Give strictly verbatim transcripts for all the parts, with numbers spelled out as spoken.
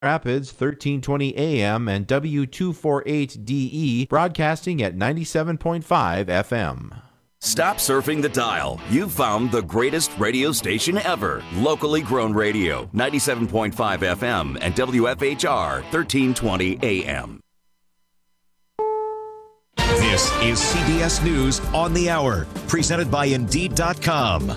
Rapids, thirteen twenty A M, and W two forty-eight D E, broadcasting at ninety-seven point five F M. Stop surfing the dial. You've found the greatest radio station ever. Locally grown radio, ninety-seven point five F M and W F H R, thirteen twenty A M. This is C B S News on the Hour, presented by Indeed dot com.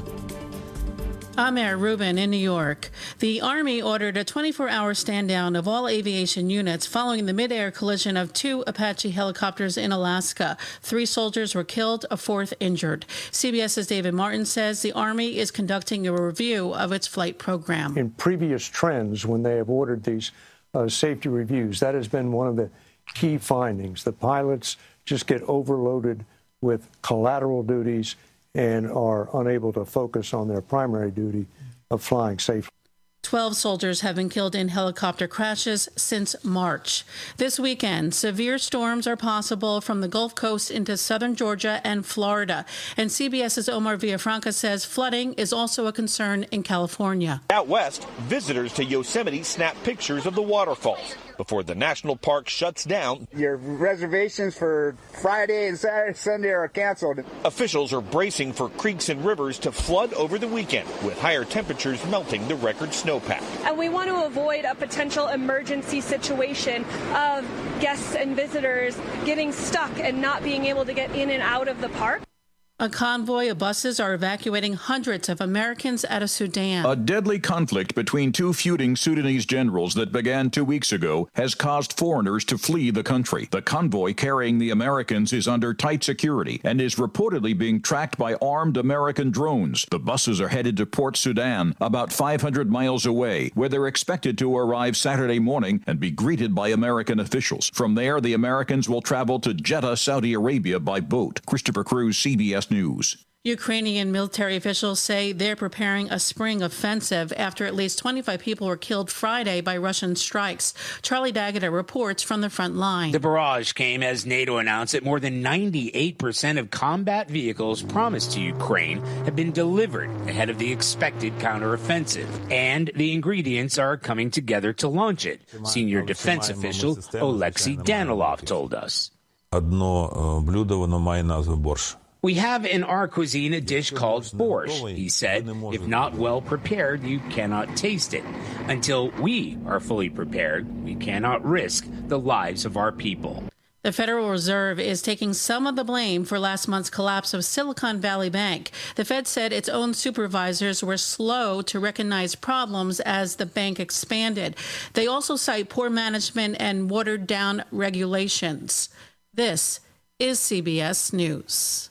I'm Mayor Rubin in New York. The Army ordered a twenty-four hour stand down of all aviation units following the mid-air collision of two Apache helicopters in Alaska. Three soldiers were killed, a fourth injured. CBS's David Martin says the Army is conducting a review of its flight program. In previous trends, when they have ordered these uh, safety reviews, that has been one of the key findings. The pilots just get overloaded with collateral duties and are unable to focus on their primary duty of flying safely. Twelve soldiers have been killed in helicopter crashes since March. This weekend, severe storms are possible from the Gulf Coast into southern Georgia and Florida. And CBS's Omar Villafranca says flooding is also a concern in California. Out west, visitors to Yosemite snap pictures of the waterfalls before the national park shuts down. Your reservations for Friday and Saturday, Sunday are canceled. Officials are bracing for creeks and rivers to flood over the weekend, with higher temperatures melting the record snowpack. And we want to avoid a potential emergency situation of guests and visitors getting stuck and not being able to get in and out of the park. A convoy of buses are evacuating hundreds of Americans out of Sudan. A deadly conflict between two feuding Sudanese generals that began two weeks ago has caused foreigners to flee the country. The convoy carrying the Americans is under tight security and is reportedly being tracked by armed American drones. The buses are headed to Port Sudan, about five hundred miles away, where they're expected to arrive Saturday morning and be greeted by American officials. From there, the Americans will travel to Jeddah, Saudi Arabia by boat. Christopher Cruz, C B S News. Ukrainian military officials say they're preparing a spring offensive after at least twenty-five people were killed Friday by Russian strikes. Charlie D'Agata reports from the front line. The barrage came as NATO announced that more than ninety-eight percent of combat vehicles promised to Ukraine have been delivered ahead of the expected counteroffensive, and the ingredients are coming together to launch it. Senior defense official Oleksiy Danilov told us. Одно блюдо, воно має назву борщ. We have in our cuisine a dish called borscht, he said. If not well prepared, you cannot taste it. Until we are fully prepared, we cannot risk the lives of our people. The Federal Reserve is taking some of the blame for last month's collapse of Silicon Valley Bank. The Fed said its own supervisors were slow to recognize problems as the bank expanded. They also cite poor management and watered-down regulations. This is C B S News.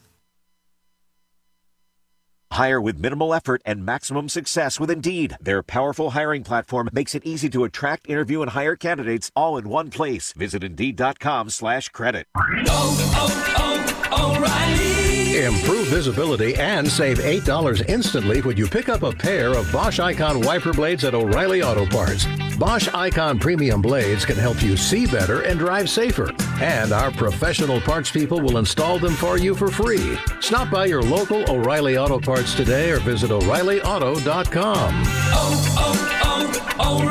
Hire with minimal effort and maximum success with Indeed. Their powerful hiring platform makes it easy to attract, interview, and hire candidates all in one place. Visit Indeed.com slash credit. Oh, oh, oh, O'Reilly! Improve visibility and save eight dollars instantly when you pick up a pair of Bosch Icon wiper blades at O'Reilly Auto Parts. Bosch Icon Premium Blades can help you see better and drive safer. And our professional parts people will install them for you for free. Stop by your local O'Reilly Auto Parts today or visit O'Reilly Auto dot com. Oh,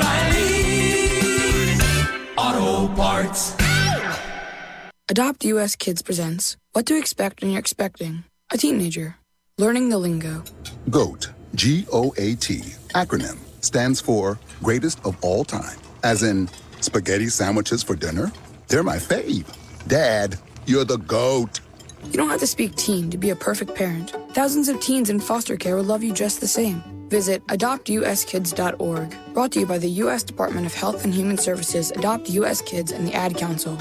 oh, oh, O'Reilly Auto Parts. Adopt U S Kids presents What to Expect When You're Expecting a Teenager. Learning the lingo. GOAT, G O A T, acronym, stands for Greatest of All Time. As in, spaghetti sandwiches for dinner? They're my fave. Dad, you're the GOAT. You don't have to speak teen to be a perfect parent. Thousands of teens in foster care will love you just the same. Visit adopt u s kids dot org. Brought to you by the U S Department of Health and Human Services, Adopt U S Kids, and the Ad Council.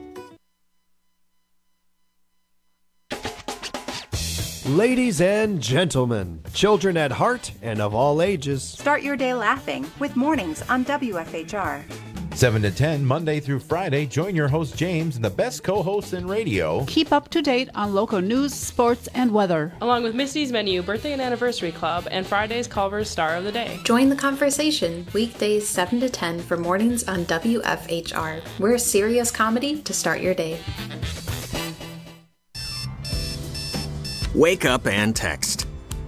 Ladies and gentlemen, children at heart and of all ages. Start your day laughing with Mornings on W F H R. seven to ten, Monday through Friday, join your host James and the best co-hosts in radio. Keep up to date on local news, sports, and weather. Along with Misty's Menu, Birthday and Anniversary Club, and Friday's Culver's Star of the Day. Join the conversation weekdays seven to ten for Mornings on W F H R. We're serious comedy to start your day. Wake up and text.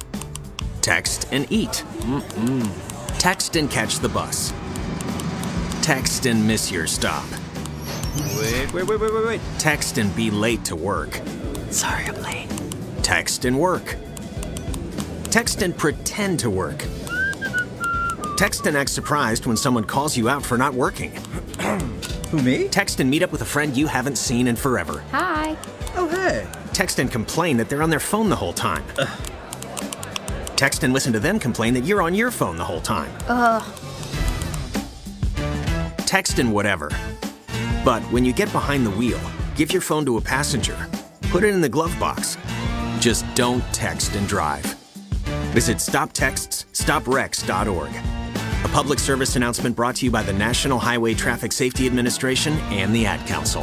Text and eat. Mm-mm. Text and catch the bus. Text and miss your stop. Wait, wait, wait, wait, wait, wait. Text and be late to work. Sorry, I'm late. Text and work. Text and pretend to work. Text and act surprised when someone calls you out for not working. Who, me? Text and meet up with a friend you haven't seen in forever. Hi. Oh, hey. Text and complain that they're on their phone the whole time. Ugh. Text and listen to them complain that you're on your phone the whole time. Ugh. Text and whatever. But when you get behind the wheel, give your phone to a passenger. Put it in the glove box. Just don't text and drive. Visit stop texts stop wrecks dot org. A public service announcement brought to you by the National Highway Traffic Safety Administration and the Ad Council.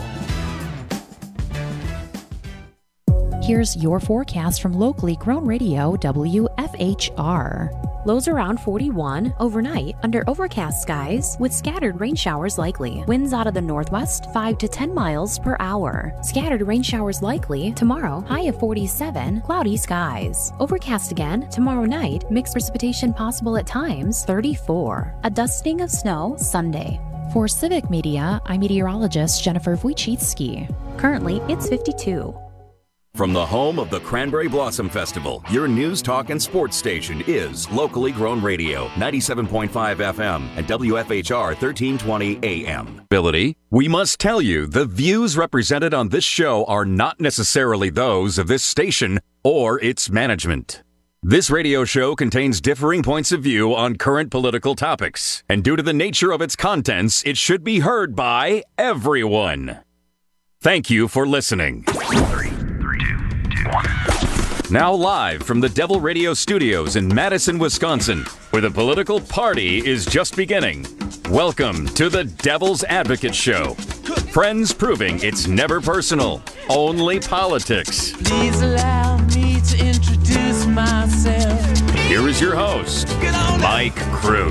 Here's your forecast from locally grown radio W F H R. Lows around forty-one overnight under overcast skies with scattered rain showers likely. Winds out of the northwest five to ten miles per hour. Scattered rain showers likely tomorrow, high of forty-seven, cloudy skies. Overcast again tomorrow night, mixed precipitation possible at times, thirty-four. A dusting of snow Sunday. For Civic Media, I'm meteorologist Jennifer Wojcicki. Currently, it's fifty-two. From the home of the Cranberry Blossom Festival, your news, talk, and sports station is Locally Grown Radio, ninety-seven point five F M and W F H R thirteen twenty A M. Ability, we must tell you the views represented on this show are not necessarily those of this station or its management. This radio show contains differing points of view on current political topics, and due to the nature of its contents, it should be heard by everyone. Thank you for listening. Now live from the Devil Radio Studios in Madison, Wisconsin, where the political party is just beginning. Welcome to the Devil's Advocate Show. Friends proving it's never personal, only politics. Please allow me to introduce myself. Here is your host, Mike Crute.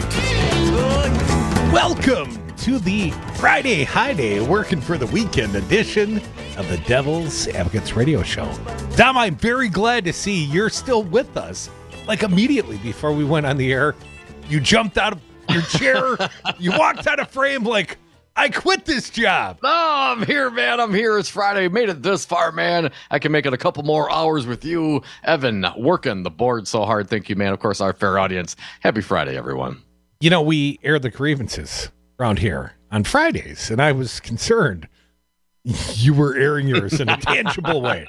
Welcome to the Friday High Day, working for the weekend edition of the Devil's Advocates Radio Show. Dom, I'm very glad to see you're still with us. Like immediately before we went on the air, you jumped out of your chair, you walked out of frame like, I quit this job. Oh, I'm here, man. I'm here. It's Friday. Made it this far, man. I can make it a couple more hours with you. Evan, working the board so hard. Thank you, man. Of course, our fair audience. Happy Friday, everyone. You know, we air the grievances around here on Fridays, and I was concerned you were airing yours in a tangible way.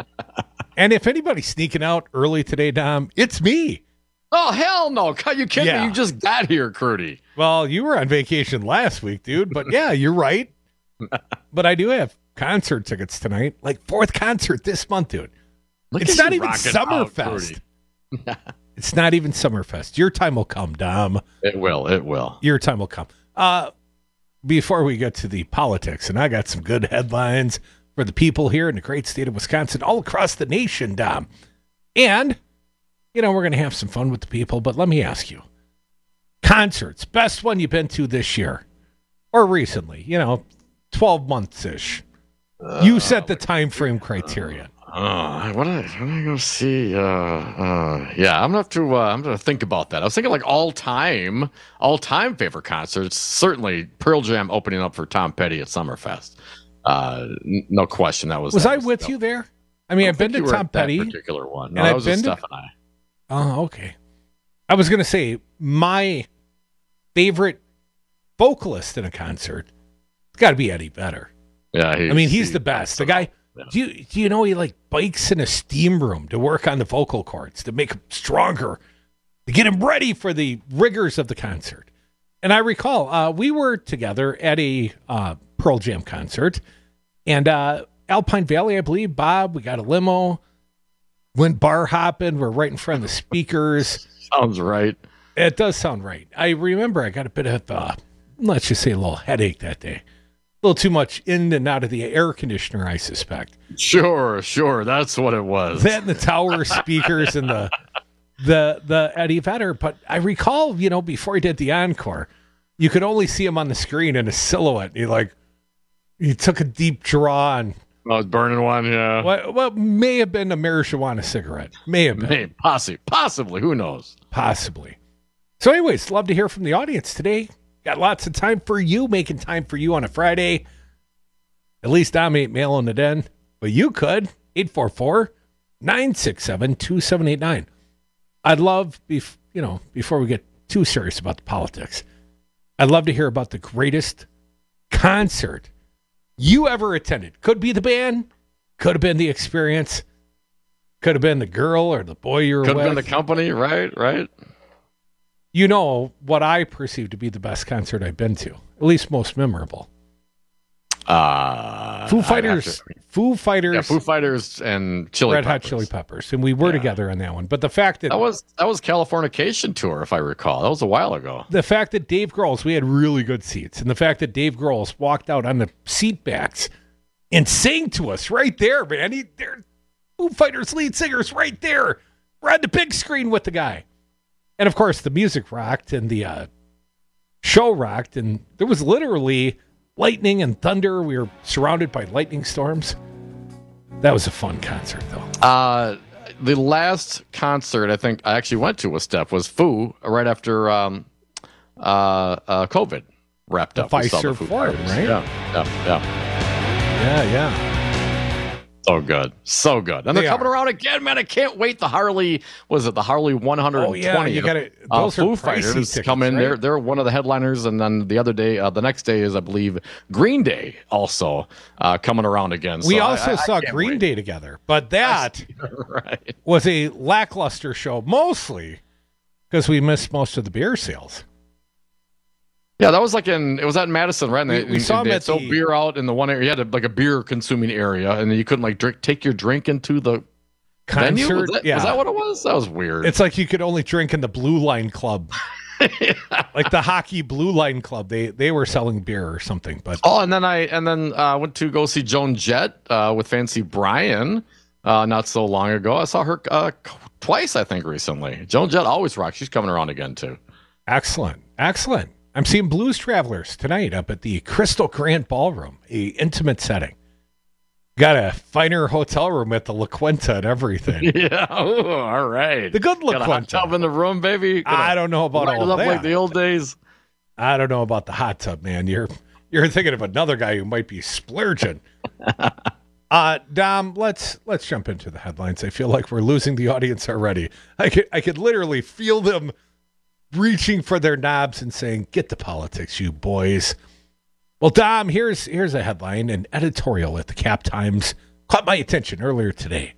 And if anybody's sneaking out early today, Dom, it's me. Oh, hell no. Are you kidding Yeah. me? You just got here, Crudy. Well, you were on vacation last week, dude, but yeah, you're right. But I do have concert tickets tonight, like fourth concert this month, dude. Look it's at not you even rocking out, Summerfest. It's not even Summerfest. Your time will come, Dom. It will. It will. Your time will come. Uh, before we get to the politics, and I got some good headlines for the people here in the great state of Wisconsin, all across the nation, Dom. And, you know, we're going to have some fun with the people, but let me ask you. Concerts, best one you've been to this year or recently, you know, twelve months-ish. Uh, you set the time frame criteria. Uh, what did I, what did I go see? Uh, uh, yeah, I'm gonna have to. Uh, I'm gonna think about that. I was thinking like all time, all time favorite concerts. Certainly, Pearl Jam opening up for Tom Petty at Summerfest. Uh, n- no question, that was. Was that I was, with no. you there? I mean, I I've been to you were Tom at that Petty. particular one. No, and that I've was been with to- Steph and I. Oh, okay. I was gonna say my favorite vocalist in a concert. It's got to be Eddie Vedder. Yeah, I mean, he's the best. The guy. Do you do you know he like bikes in a steam room to work on the vocal cords to make him stronger, to get him ready for the rigors of the concert? And I recall uh, we were together at a uh, Pearl Jam concert, and uh, Alpine Valley, I believe. Bob, we got a limo, went bar hopping. We're right in front of the speakers. Sounds right. It does sound right. I remember I got a bit of, uh, let's just say, a little headache that day. A little too much in and out of the air conditioner, I suspect. Sure, sure. That's what it was. That and the tower speakers and the the the Eddie Vedder. But I recall, you know, before he did the encore, you could only see him on the screen in a silhouette. He like he took a deep draw and I was burning one. Yeah. what what may have been a marijuana cigarette. May have been. May, possibly, possibly. Who knows? Possibly. So, anyways, love to hear from the audience today. Got lots of time for you, making time for you on a Friday. At least I ain't mailing it in, but you could. eight four four, nine six seven, two seven eight nine. I'd love, bef- you know, before we get too serious about the politics, I'd love to hear about the greatest concert you ever attended. Could be the band, could have been the experience, could have been the girl or the boy you were Could with. have been the company, right? Right. You know what I perceive to be the best concert I've been to, at least most memorable. Uh, Foo Fighters, to, Foo Fighters, yeah, Foo Fighters, and Chili Red Peppers. Hot Chili Peppers, and we were yeah. together on that one. But the fact that that was that was Californication tour, if I recall, that was a while ago. The fact that Dave Grohl's, we had really good seats, and the fact that Dave Grohl's walked out on the seat backs and sang to us right there, man. He, they're Foo Fighters lead singers right there. We're on the big screen with the guy, and of course the music rocked and the uh, show rocked, and there was literally lightning and thunder. We were surrounded by lightning storms. That was a fun concert, though. Uh, the last concert I think I actually went to with Steph was Foo right after um, uh, uh, COVID wrapped the up. Pfizer Forum, right? Yeah, yeah, yeah. Yeah, yeah. So good. So good. And They they're coming are. around again, man. I can't wait. The Harley, was it the Harley one hundred twenty? Oh, yeah, you gotta- those uh, are Foo pricey Fighters tickets, come in. right? They're, they're one of the headliners. And then the other day, uh, the next day is, I believe, Green Day also uh, coming around again. We So also I, I, saw I can't Green wait. Day together, but that right. was a lackluster show, mostly because we missed most of the beer sales. Yeah, that was like in, it was at Madison, right? And We- they, we saw they them had at sold the- beer out in the one area. You had a, like a beer consuming area, and you couldn't like drink, take your drink into the venue? Concert, Was that, yeah. was that what it was? That was weird. It's like you could only drink in the Blue Line Club. Like the hockey Blue Line Club. They they were selling beer or something. But Oh, and then I and then uh, went to go see Joan Jett uh, with Fancy Brian uh, not so long ago. I saw her uh, twice, I think, recently. Joan Jett always rocks. She's coming around again too. Excellent. Excellent. I'm seeing Blues Travelers tonight up at the Crystal Grand Ballroom, a intimate setting. Got a finer hotel room at the La Quinta and everything. Yeah, ooh, all right. The good La Got a hot Quinta. tub in the room, baby. Gonna I don't know about light it all up that. like the old days. I don't know about the hot tub, man. You're you're thinking of another guy who might be splurging. uh, Dom, let's let's jump into the headlines. I feel like we're losing the audience already. I could I could literally feel them reaching for their knobs and saying, "Get to politics, you boys." Well, Dom, here's here's a headline. An editorial at the Cap Times caught my attention earlier today.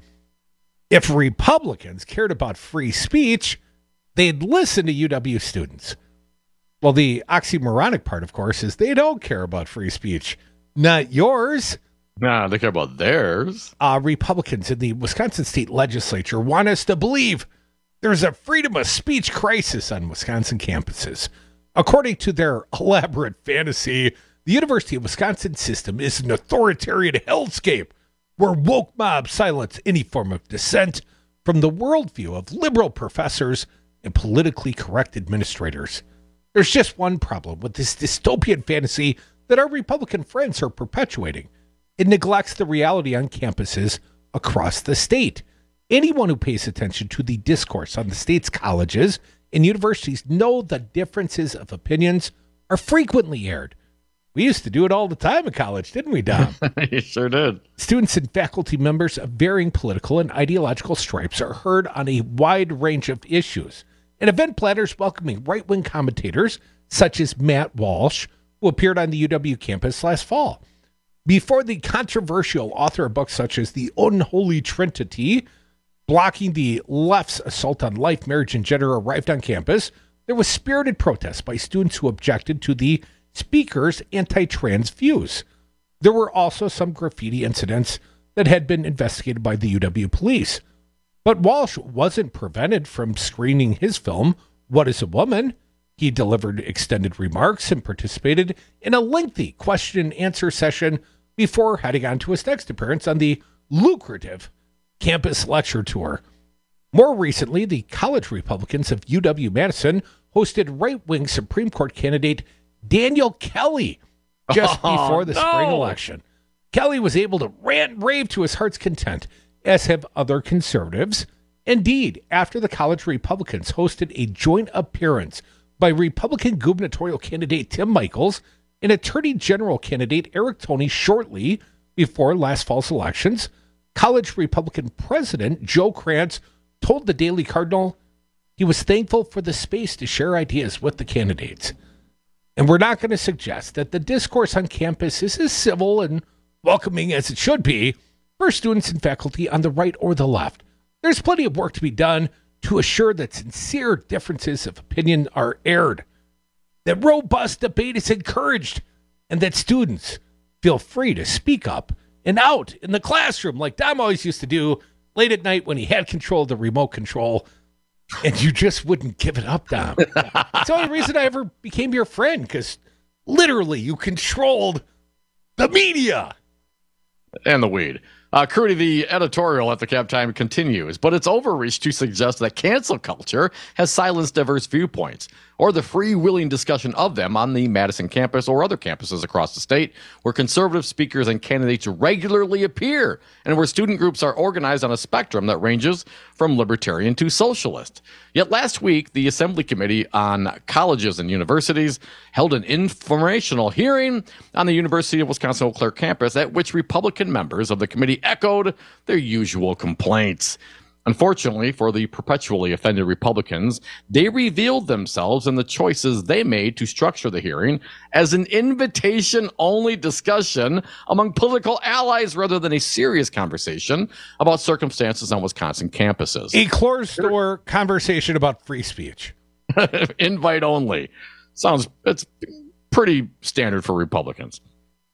If Republicans cared about free speech, they'd listen to U W students. Well, the oxymoronic part, of course, is they don't care about free speech. Not yours. Nah, they care about theirs. Uh, Republicans in the Wisconsin state legislature want us to believe there's a freedom of speech crisis on Wisconsin campuses. According to their elaborate fantasy, the University of Wisconsin system is an authoritarian hellscape where woke mobs silence any form of dissent from the worldview of liberal professors and politically correct administrators. There's just one problem with this dystopian fantasy that our Republican friends are perpetuating. It neglects the reality on campuses across the state. Anyone who pays attention to the discourse on the state's colleges and universities know the differences of opinions are frequently aired. We used to do it all the time in college, didn't we, Dom? You sure did. Students and faculty members of varying political and ideological stripes are heard on a wide range of issues. And event planners welcoming right-wing commentators such as Matt Walsh, who appeared on the U W campus last fall. Before the controversial author of books such as The Unholy Trinity, blocking the left's assault on life, marriage, and gender arrived on campus, there was spirited protest by students who objected to the speaker's anti-trans views. There were also some graffiti incidents that had been investigated by the U W police. But Walsh wasn't prevented from screening his film, What is a Woman? He delivered extended remarks and participated in a lengthy question and answer session before heading on to his next appearance on the lucrative campus lecture tour. More recently, the college Republicans of U W-Madison hosted right-wing Supreme Court candidate Daniel Kelly just Oh, before the no. spring election. Kelly was able to rant and rave to his heart's content, as have other conservatives. Indeed, after the college Republicans hosted a joint appearance, by Republican gubernatorial candidate Tim Michels and Attorney General candidate Eric Toney shortly before last fall's elections. College Republican President Joe Krantz told the Daily Cardinal he was thankful for the space to share ideas with the candidates. And we're not going to suggest that the discourse on campus is as civil and welcoming as it should be for students and faculty on the right or the left. There's plenty of work to be done to assure that sincere differences of opinion are aired, that robust debate is encouraged, and that students feel free to speak up and out in the classroom like Dom always used to do late at night when he had control of the remote control and you just wouldn't give it up, Dom. It's the only reason I ever became your friend, because literally you controlled the media. And the weed. Uh, Crudy, the editorial at the Cap Time continues, but it's overreach to suggest that cancel culture has silenced diverse viewpoints or the free-wheeling discussion of them on the Madison campus or other campuses across the state where conservative speakers and candidates regularly appear and where student groups are organized on a spectrum that ranges from libertarian to socialist. Yet last week, the Assembly Committee on Colleges and Universities held an informational hearing on the University of Wisconsin-Eau Claire campus at which Republican members of the committee echoed their usual complaints. Unfortunately for the perpetually offended Republicans, they revealed themselves in the choices they made to structure the hearing as an invitation-only discussion among political allies rather than a serious conversation about circumstances on Wisconsin campuses. A closed-door conversation about free speech. Invite only. Sounds, it's pretty standard for Republicans.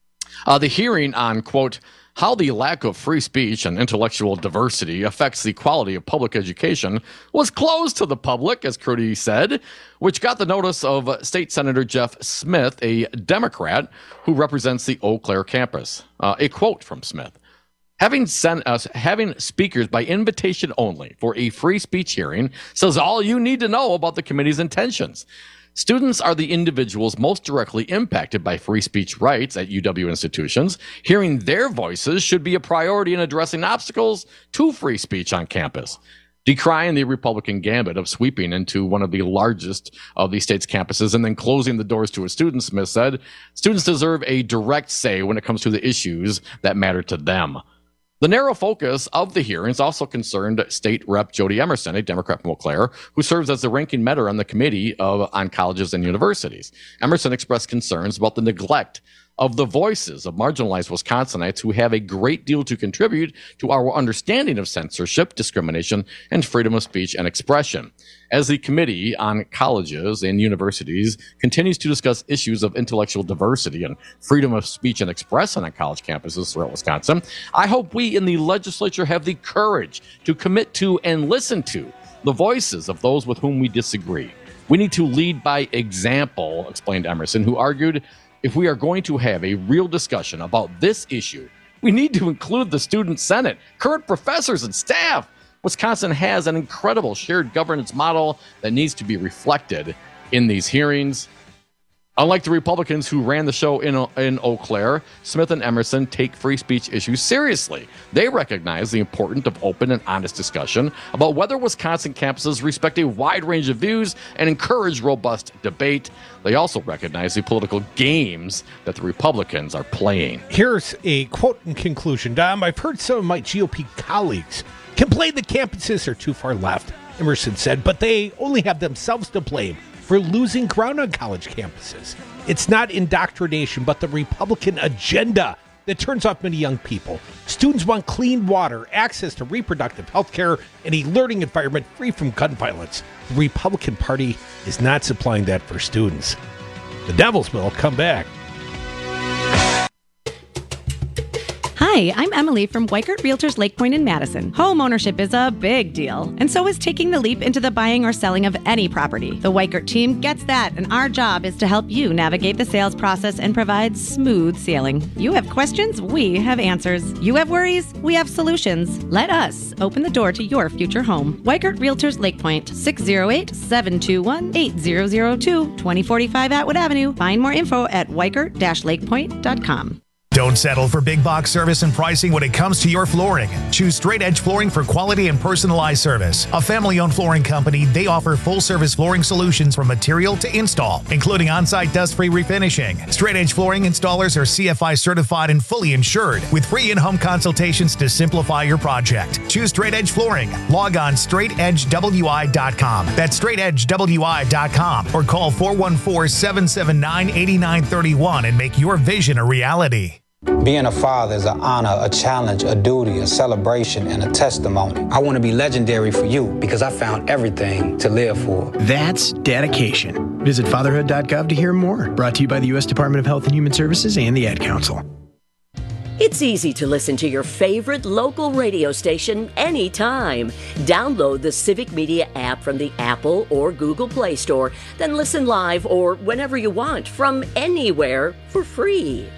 Uh, the hearing on, quote, how the lack of free speech and intellectual diversity affects the quality of public education was closed to the public, as Crudy said, which got the notice of State Senator Jeff Smith, a Democrat who represents the Eau Claire campus. Uh, a quote from Smith. Having sent us, having speakers by invitation only for a free speech hearing says all you need to know about the committee's intentions. Students are the individuals most directly impacted by free speech rights at U W institutions. Hearing their voices should be a priority in addressing obstacles to free speech on campus. Decrying the Republican gambit of sweeping into one of the largest of the state's campuses and then closing the doors to its students, Smith said, students deserve a direct say when it comes to the issues that matter to them. The narrow focus of the hearings also concerned State Rep Jody Emerson, a Democrat from Eau Claire, who serves as the ranking member on the Committee of, on Colleges and Universities. Emerson expressed concerns about the neglect of the voices of marginalized Wisconsinites who have a great deal to contribute to our understanding of censorship, discrimination, and freedom of speech and expression. As the Committee on Colleges and Universities continues to discuss issues of intellectual diversity and freedom of speech and expression on college campuses throughout Wisconsin, I hope we in the legislature have the courage to commit to and listen to the voices of those with whom we disagree. We need to lead by example, explained Emerson, who argued, if we are going to have a real discussion about this issue, we need to include the Student Senate, current professors and staff. Wisconsin has an incredible shared governance model that needs to be reflected in these hearings. Unlike the Republicans who ran the show in, in Eau Claire, Smith and Emerson take free speech issues seriously. They recognize the importance of open and honest discussion about whether Wisconsin campuses respect a wide range of views and encourage robust debate. They also recognize the political games that the Republicans are playing. Here's a quote in conclusion, Dom. I've heard some of my G O P colleagues complain the campuses are too far left, Emerson said, but they only have themselves to blame for losing ground on college campuses. It's not indoctrination, but the Republican agenda that turns off many young people. Students want clean water, access to reproductive health care, and a learning environment free from gun violence. The Republican Party is not supplying that for students. The Devils will come back. Hi, I'm Emily from Weikert Realtors Lake Point in Madison. Home ownership is a big deal, and so is taking the leap into the buying or selling of any property. The Weikert team gets that, and our job is to help you navigate the sales process and provide smooth sailing. You have questions, we have answers. You have worries, we have solutions. Let us open the door to your future home. Weikert Realtors Lake Point, six oh eight, seven two one, eight zero zero two, twenty forty-five Atwood Avenue. Find more info at weikert dash lakepoint dot com. Don't settle for big box service and pricing when it comes to your flooring. Choose Straight Edge Flooring for quality and personalized service. A family-owned flooring company, they offer full-service flooring solutions from material to install, including on-site dust-free refinishing. Straight Edge Flooring installers are C F I certified and fully insured, with free in-home consultations to simplify your project. Choose Straight Edge Flooring. Log on straight edge w i dot com. That's straight edge w i dot com, or call four one four, seven seven nine, eight nine three one and make your vision a reality. Being a father is an honor, a challenge, a duty, a celebration, and a testimony. I want to be legendary for you because I found everything to live for. That's dedication. Visit fatherhood dot gov to hear more. Brought to you by the U S Department of Health and Human Services and the Ad Council. It's easy to listen to your favorite local radio station anytime. Download the Civic Media app from the Apple or Google Play Store, then listen live or whenever you want from anywhere for free.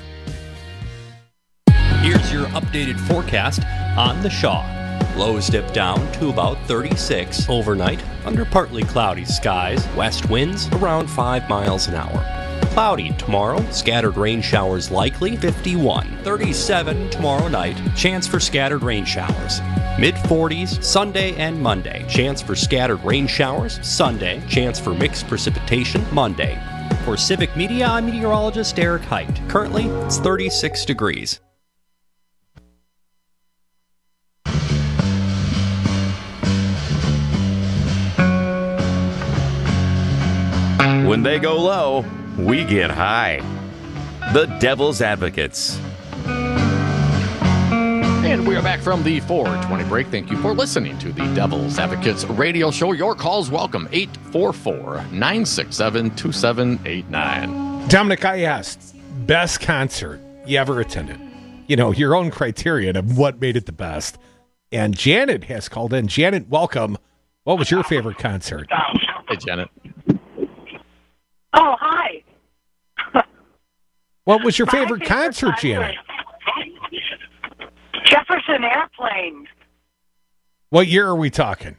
Here's your updated forecast on the Shaw. Lows dip down to about thirty-six overnight under partly cloudy skies. West winds around five miles an hour. Cloudy tomorrow, scattered rain showers likely, fifty-one. thirty-seven tomorrow night, chance for scattered rain showers. mid forties Sunday and Monday, chance for scattered rain showers. Sunday, chance for mixed precipitation Monday. For Civic Media, I'm meteorologist Eric Height. Currently, it's thirty-six degrees. When they go low, we get high. The Devil's Advocates. And we are back from the four twenty break. Thank you for listening to the Devil's Advocates radio show. Your calls welcome. eight four four, nine six seven, two seven eight nine. Dominic, I asked, best concert you ever attended? You know, your own criterion of what made it the best. And Janet has called in. Janet, welcome. What was your favorite concert? Hey, Janet. Oh, hi. What was your favorite, favorite concert, concert, Janet? Jefferson Airplane. What year are we talking?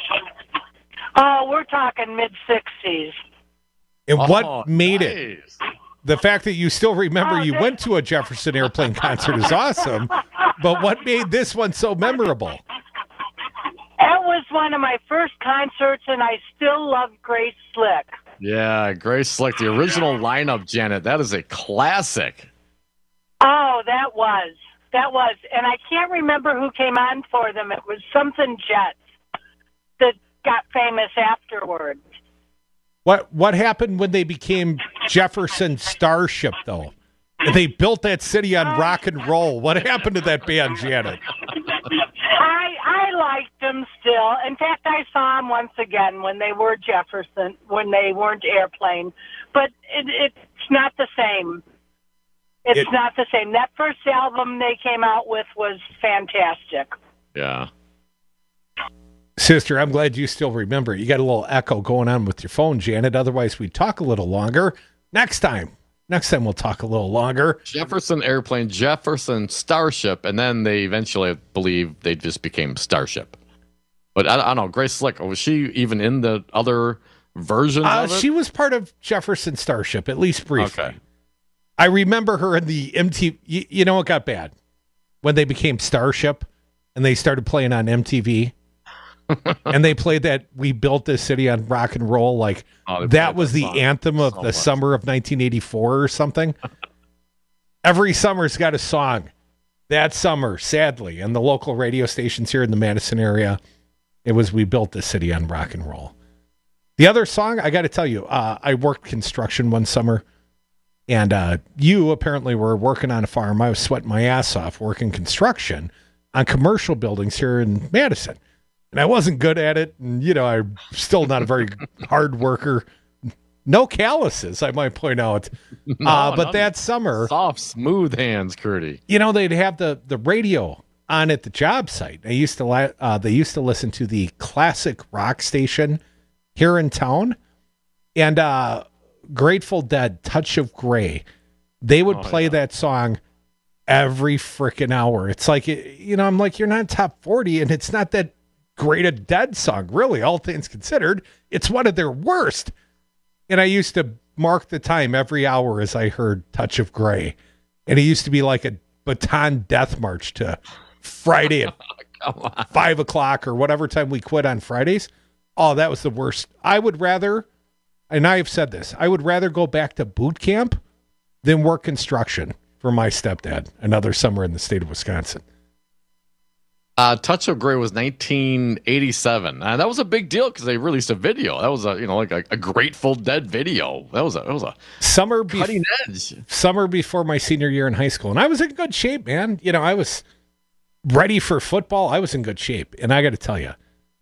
Oh, we're talking mid-sixties. And oh, what made nice. it? The fact that you still remember oh, you they... went to a Jefferson Airplane concert is awesome, but what made this one so memorable? It was one of my first concerts, and I still love Grace Slick. Yeah, Grace Slick, the original lineup, Janet. That is a classic. Oh, that was. That was. And I can't remember who came on for them. It was something Jets that got famous afterwards. What what happened when they became Jefferson Starship, though? They built that city on rock and roll. What happened to that band, Janet? I I liked them still. In fact, I saw them once again when they were Jefferson, when they weren't Airplane. But it, it's not the same. It's it, not the same. That first album they came out with was fantastic. Yeah. Sister, I'm glad you still remember. You got a little echo going on with your phone, Janet. Otherwise, we'd talk a little longer. Next time. Next time we'll talk a little longer. Jefferson Airplane, Jefferson Starship, and then they eventually, I believe, they just became Starship. But I, I don't know, Grace Slick, was she even in the other versions uh, of it? She was part of Jefferson Starship, at least briefly. Okay. I remember her in the M T V. You, you know what got bad? When they became Starship and they started playing on M T V. And they played that We Built This City on Rock and Roll. Like, oh, that was that the anthem of so the much. Summer of nineteen eighty-four or something. Every summer's got a song. That summer, sadly, and the local radio stations here in the Madison area, it was We Built This City on Rock and Roll. The other song, I got to tell you, uh, I worked construction one summer, and uh, you apparently were working on a farm. I was sweating my ass off working construction on commercial buildings here in Madison. And I wasn't good at it. And, you know, I'm still not a very hard worker. No calluses, I might point out. No, uh, but that summer. Soft, smooth hands, Curdy. You know, they'd have the, the radio on at the job site. They used to li- uh, they used to listen to the classic rock station here in town. And uh, Grateful Dead, Touch of Grey. They would oh, play yeah. that song every freaking hour. It's like, you know, I'm like, you're not top forty, and it's not that great a Dead song, really, all things considered. It's one of their worst. And I used to mark the time every hour as I heard Touch of Grey. And it used to be like a baton death march to Friday at five o'clock or whatever time we quit on Fridays. Oh, that was the worst. I would rather, and I've said this, I would rather go back to boot camp than work construction for my stepdad another summer in the state of Wisconsin. Uh, Touch of Grey was nineteen eighty-seven. Uh, that was a big deal because they released a video. That was a you know like a, a Grateful Dead video. That was a that was a summer cutting bef- edge. Summer before my senior year in high school, and I was in good shape, man. You know, I was ready for football. I was in good shape, and I got to tell you,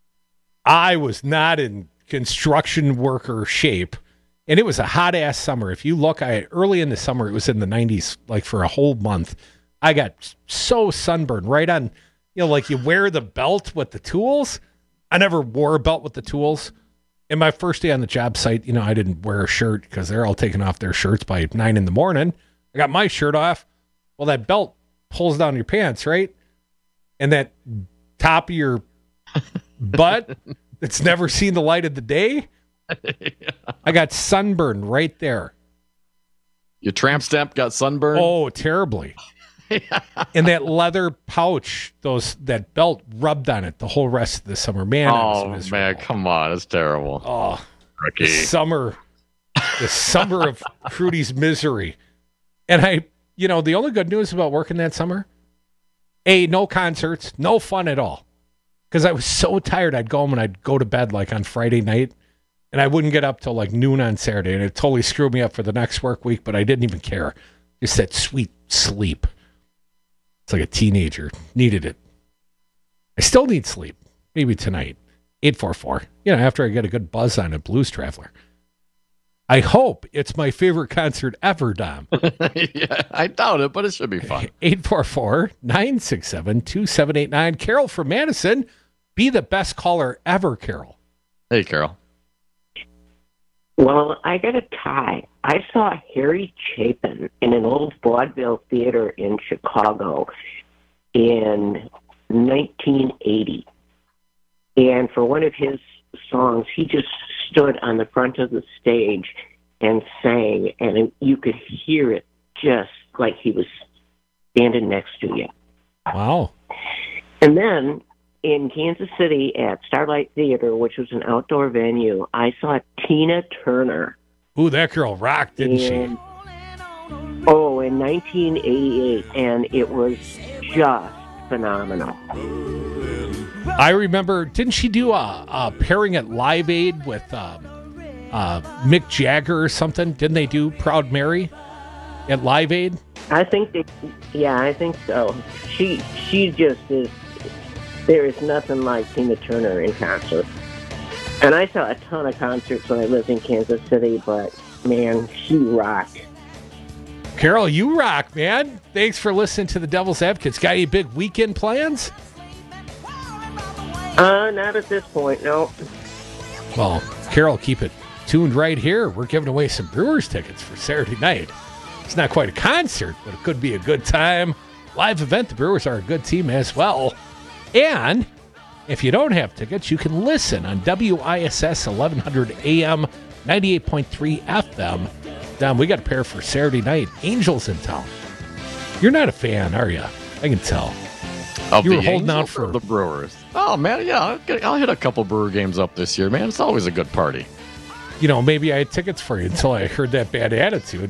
I was not in construction worker shape, and it was a hot ass summer. If you look, I early in the summer, it was in the nineties, like for a whole month. I got so sunburned right on. You know, like you wear the belt with the tools. I never wore a belt with the tools. In my first day on the job site, you know, I didn't wear a shirt because they're all taking off their shirts by nine in the morning. I got my shirt off. Well, that belt pulls down your pants, right? And that top of your butt that's never seen the light of the day. Yeah. I got sunburned right there. Your tramp stamp got sunburned? Oh, terribly. And that leather pouch, those that belt rubbed on it the whole rest of the summer. Man, oh man, come on, it's terrible. Oh, Ricky. The summer, the summer of Crudy's misery. And I, you know, the only good news about working that summer, A, no concerts, no fun at all. Because I was so tired, I'd go home and I'd go to bed like on Friday night, and I wouldn't get up till like noon on Saturday, and it totally screwed me up for the next work week. But I didn't even care. Just that sweet sleep. It's like a teenager. Needed it. I still need sleep. Maybe tonight. eight four four. You know, after I get a good buzz on a Blues Traveler. I hope it's my favorite concert ever, Dom. Yeah, I doubt it, but it should be fun. eight four four, nine six seven, two seven eight nine. Carol from Madison. Be the best caller ever, Carol. Hey, Carol. Well, I got a tie. I saw Harry Chapin in an old vaudeville theater in Chicago in nineteen eighty. And for one of his songs, he just stood on the front of the stage and sang, and you could hear it just like he was standing next to you. Wow. And then in Kansas City at Starlight Theater, which was an outdoor venue, I saw Tina Turner. Ooh, that girl rocked, didn't in, she? Oh, in nineteen eighty-eight, and it was just phenomenal. I remember, didn't she do a, a pairing at Live Aid with um, uh, Mick Jagger or something? Didn't they do Proud Mary at Live Aid? I think they, yeah, I think so. She, she just is. There is nothing like Tina Turner in concert. And I saw a ton of concerts when I lived in Kansas City, but, man, she rocked. Carol, you rock, man. Thanks for listening to the Devil's Advocates. Got any big weekend plans? Uh, not at this point, no. Well, Carol, keep it tuned right here. We're giving away some Brewers tickets for Saturday night. It's not quite a concert, but it could be a good time. Live event. The Brewers are a good team as well. And if you don't have tickets, you can listen on W I S S eleven hundred A M, ninety-eight point three F M. Dom, we got a pair for Saturday night. Angels in town. You're not a fan, are you? I can tell. Of you the were holding out Angels for or the Brewers. Oh, man, yeah. I'll, get, I'll hit a couple Brewer games up this year, man. It's always a good party. You know, maybe I had tickets for you until I heard that bad attitude.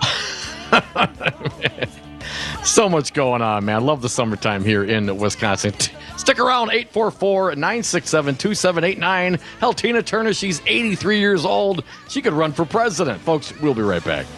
So much going on, man. Love the summertime here in Wisconsin. Stick around, eight four four, nine six seven, two seven eight nine. Hell, Tina Turner, she's eighty-three years old. She could run for president. Folks, we'll be right back.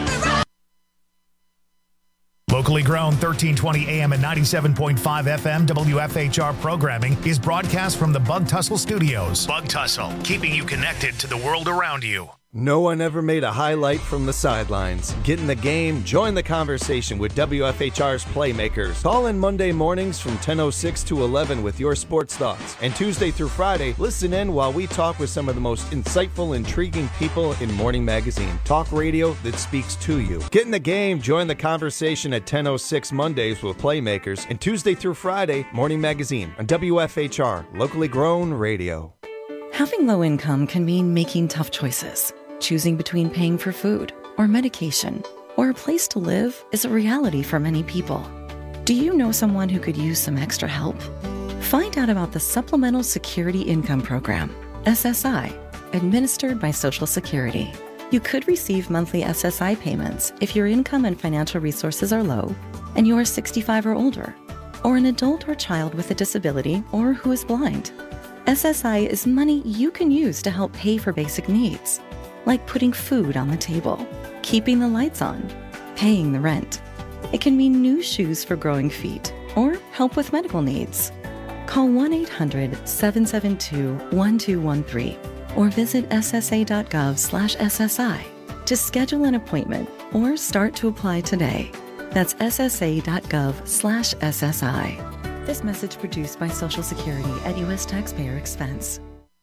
Locally grown, thirteen twenty A M and ninety-seven point five F M W F H R programming is broadcast from the Bug Tussle Studios. Bug Tussle, keeping you connected to the world around you. No one ever made a highlight from the sidelines. Get in the game, join the conversation with W F H R's Playmakers. Call in Monday mornings from ten oh six to eleven with your sports thoughts. And Tuesday through Friday, listen in while we talk with some of the most insightful, intriguing people in Morning Magazine. Talk radio that speaks to you. Get in the game, join the conversation at ten oh six Mondays with Playmakers. And Tuesday through Friday, Morning Magazine on W F H R, locally grown radio. Having low income can mean making tough choices. Choosing between paying for food or medication or a place to live is a reality for many people. Do you know someone who could use some extra help? Find out about the Supplemental Security Income Program, S S I, administered by Social Security. You could receive monthly S S I payments if your income and financial resources are low and you are sixty-five or older, or an adult or child with a disability or who is blind. S S I is money you can use to help pay for basic needs, like putting food on the table, keeping the lights on, paying the rent. It can mean new shoes for growing feet or help with medical needs. Call one eight hundred seven seven two one two one three or visit S S A dot gov slash S S I to schedule an appointment or start to apply today. That's S S A dot gov slash S S I. This message produced by Social Security at U S taxpayer expense.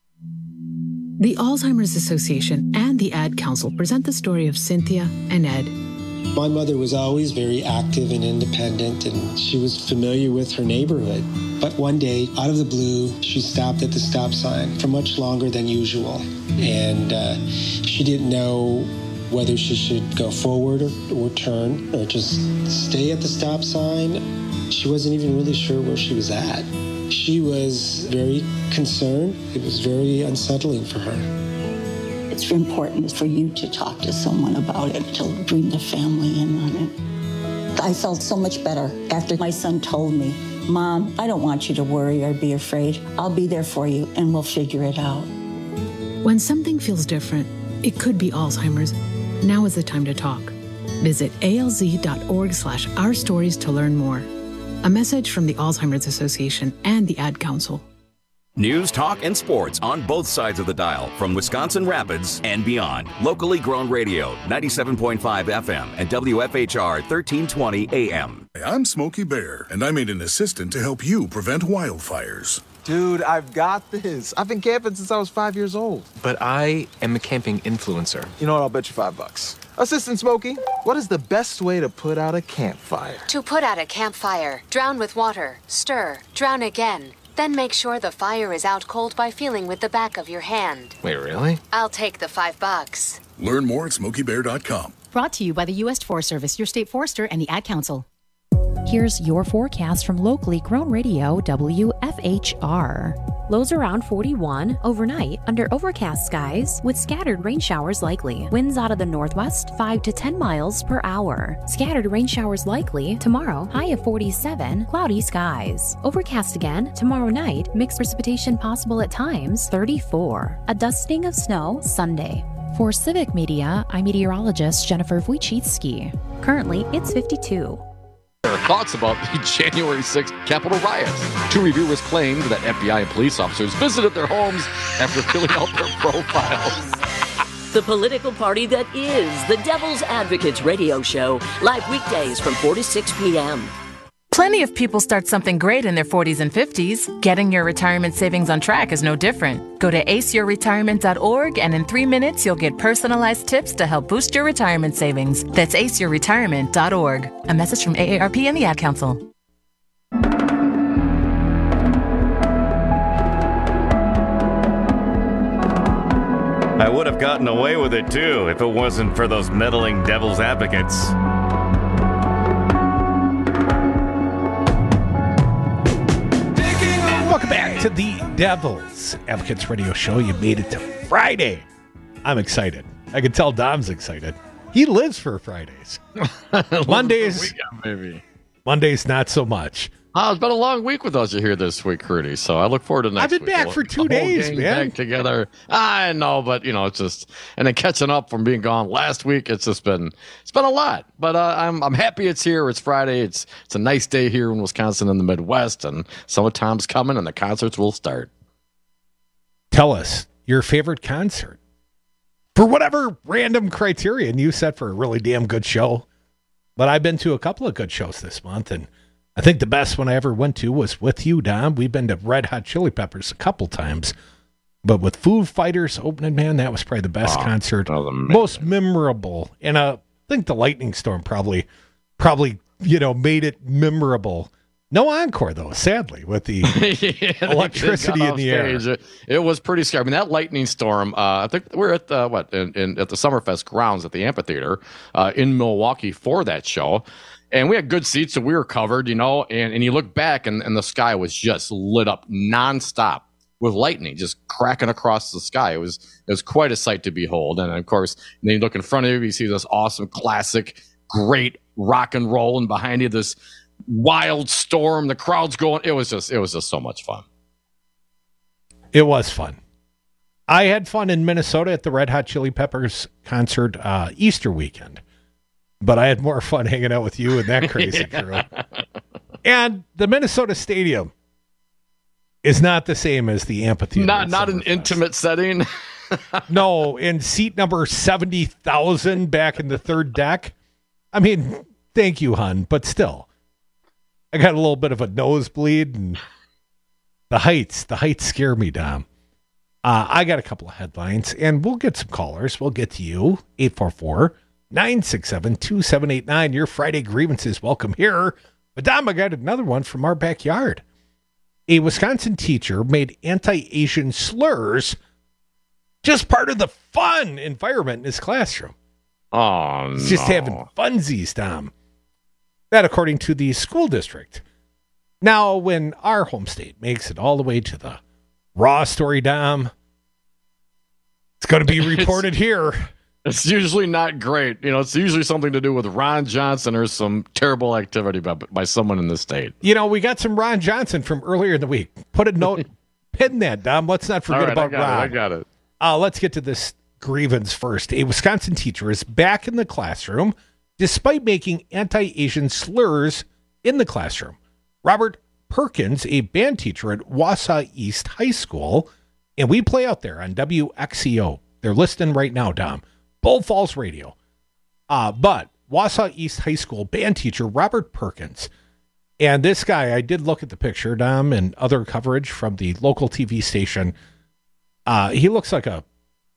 The Alzheimer's Association and the Ad Council present the story of Cynthia and Ed. My mother was always very active and independent, and she was familiar with her neighborhood. But one day, out of the blue, she stopped at the stop sign for much longer than usual. And uh, she didn't know whether she should go forward or, or turn or just stay at the stop sign. She wasn't even really sure where she was at. She was very concerned. It was very unsettling for her. It's important for you to talk to someone about it, to bring the family in on it. I felt so much better after my son told me, Mom, I don't want you to worry or be afraid. I'll be there for you and we'll figure it out. When something feels different, it could be Alzheimer's. Now is the time to talk. Visit alz.org slash our stories to learn more. A message from the Alzheimer's Association and the Ad Council. News, talk, and sports on both sides of the dial from Wisconsin Rapids and beyond. Locally grown radio, ninety-seven point five F M and W F H R thirteen twenty A M. I'm Smokey Bear, and I made an assistant to help you prevent wildfires. Dude, I've got this. I've been camping since I was five years old. But I am a camping influencer. You know what? I'll bet you five bucks. Assistant Smokey, what is the best way to put out a campfire? To put out a campfire, drown with water, stir, drown again. Then make sure the fire is out cold by feeling with the back of your hand. Wait, really? I'll take the five bucks. Learn more at smokey bear dot com. Brought to you by the U S Forest Service, your state forester, and the Ad Council. Here's your forecast from locally grown radio W F H R. Lows around forty-one overnight under overcast skies with scattered rain showers likely. Winds out of the northwest five to ten miles per hour. Scattered rain showers likely tomorrow, high of forty-seven, cloudy skies. Overcast again tomorrow night, mixed precipitation possible at times, thirty-four. A dusting of snow Sunday. For Civic Media, I'm meteorologist Jennifer Wojcicki. Currently, it's fifty-two. Their thoughts about the January sixth Capitol riots. Two reviewers claimed that F B I and police officers visited their homes after filling out their profiles. The political party that is the Devil's Advocates radio show, live weekdays from four to six p.m. Plenty of people start something great in their forties and fifties. Getting your retirement savings on track is no different. Go to ace your retirement dot org and in three minutes you'll get personalized tips to help boost your retirement savings. That's ace your retirement dot org. A message from A A R P and the Ad Council. I would have gotten away with it too if it wasn't for those meddling devil's advocates. Welcome back to the Devil's Advocates Radio Show. You made it to Friday. I'm excited. I can tell Dom's excited. He lives for Fridays. Mondays, maybe. Mondays, not so much. Oh, it's been a long week with us here this week, Rudy. So I look forward to next I've been week. back We'll- for the two whole days, gang man. Back together. I know, but you know, it's just and then catching up from being gone last week. It's just been it's been a lot. But uh, I'm I'm happy it's here. It's Friday. It's it's a nice day here in Wisconsin in the Midwest, and summertime's coming, and the concerts will start. Tell us your favorite concert. For whatever random criterion you set for a really damn good show. But I've been to a couple of good shows this month, and I think the best one I ever went to was with you, Dom. We've been to Red Hot Chili Peppers a couple times. But with Foo Fighters opening, man, that was probably the best Oh, concert. that was amazing. Most memorable. And uh, I think the Lightning Storm probably, probably, you know, made it memorable No encore, though, sadly, with the yeah, electricity in the air. It, it was pretty scary. I mean, that lightning storm, uh, I think we we're at the, what, in, in, at the Summerfest grounds at the amphitheater uh, in Milwaukee for that show. And we had good seats, so we were covered, you know, and, and you look back and, and the sky was just lit up nonstop with lightning just cracking across the sky. It was it was quite a sight to behold. And, of course, then you look in front of you, you see this awesome, classic, great rock and roll, and behind you, this wild storm, the crowd's going. It was just, it was just so much fun. It was fun. I had fun in Minnesota at the Red Hot Chili Peppers concert uh, Easter weekend, but I had more fun hanging out with you and that crazy yeah. crew. And the Minnesota Stadium is not the same as the amphitheater. Not, not an intimate setting. No, in seat number seventy thousand back in the third deck. I mean, thank you, hon, but still. I got a little bit of a nosebleed, and the heights, the heights scare me, Dom. Uh, I got a couple of headlines, and we'll get some callers. We'll get to you, eight four four, nine six seven, two seven eight nine. Your Friday grievances welcome here. But, Dom, I got another one from our backyard. A Wisconsin teacher made anti-Asian slurs just part of the fun environment in his classroom. Oh, He's no. just having funsies, Dom. That, according to the school district. Now, when our home state makes it all the way to the raw story, Dom, it's going to be reported it's, here. It's usually not great. You know, it's usually something to do with Ron Johnson or some terrible activity by, by someone in the state. You know, we got some Ron Johnson from earlier in the week. Put a note, pin that, Dom. Let's not forget right, about I got Ron. It, I got it. Uh, let's get to this grievance first. A Wisconsin teacher is back in the classroom despite making anti-Asian slurs in the classroom. Robert Perkins, a band teacher at Wausau East High School, and we play out there on W X E O. They're listening right now, Dom. Bull Falls Radio. Uh, but Wausau East High School band teacher Robert Perkins, and this guy, I did look at the picture, Dom, and other coverage from the local T V station. Uh, he looks like a,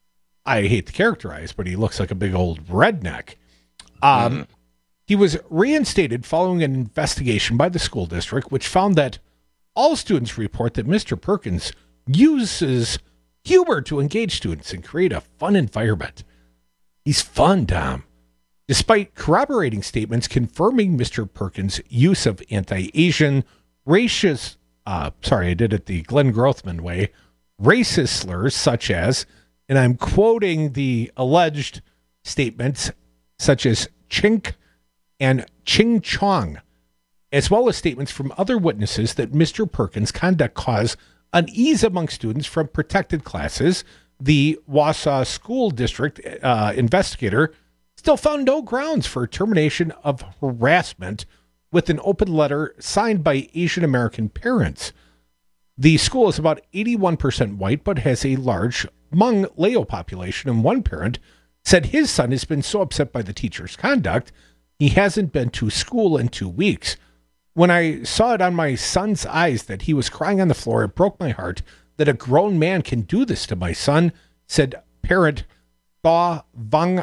I hate to characterize, but he looks like a big old redneck. Um, mm. He was reinstated following an investigation by the school district, which found that all students report that Mister Perkins uses humor to engage students and create a fun environment. He's fun, Dom. Despite corroborating statements confirming Mister Perkins' use of anti-Asian, racist, uh, sorry, I did it the Glenn Grothman way, racist slurs such as, and I'm quoting the alleged statements, such as chink and ching chong, as well as statements from other witnesses that Mister Perkins' conduct caused unease among students from protected classes. The Wausau School District uh, investigator still found no grounds for termination of harassment with an open letter signed by Asian American parents. The school is about eighty-one percent white, but has a large Hmong Lao population, and one parent said his son has been so upset by the teacher's conduct, he hasn't been to school in two weeks. When I saw it on my son's eyes that he was crying on the floor, it broke my heart that a grown man can do this to my son, said parent Thaw Vang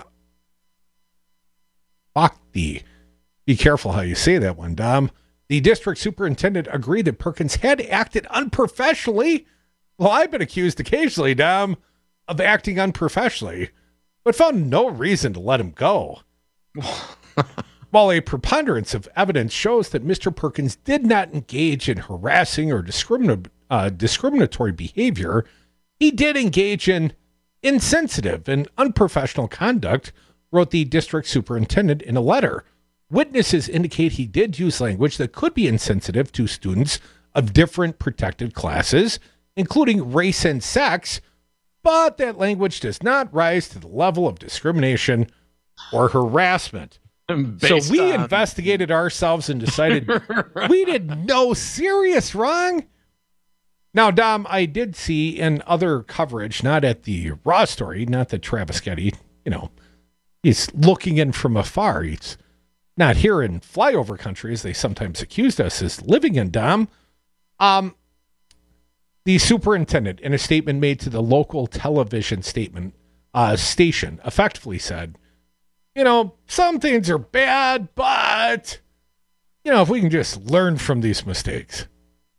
Bhakti. Be careful how you say that one, Dom. The district superintendent agreed that Perkins had acted unprofessionally. Well, I've been accused occasionally, Dom, of acting unprofessionally, but found no reason to let him go. While a preponderance of evidence shows that Mister Perkins did not engage in harassing or discrimin- uh, discriminatory behavior, he did engage in insensitive and unprofessional conduct, wrote the district superintendent in a letter. Witnesses indicate he did use language that could be insensitive to students of different protected classes, including race and sex, but that language does not rise to the level of discrimination or harassment. So we on... investigated ourselves and decided right. we did no serious wrong. Now, Dom, I did see in other coverage, not at the Raw story, not that Travis Getty, you know, he's looking in from afar. He's not here in flyover country, as they sometimes accused us as living in, Dom. Um, the superintendent, in a statement made to the local television statement uh, station, effectively said, you know, some things are bad, but, you know, if we can just learn from these mistakes.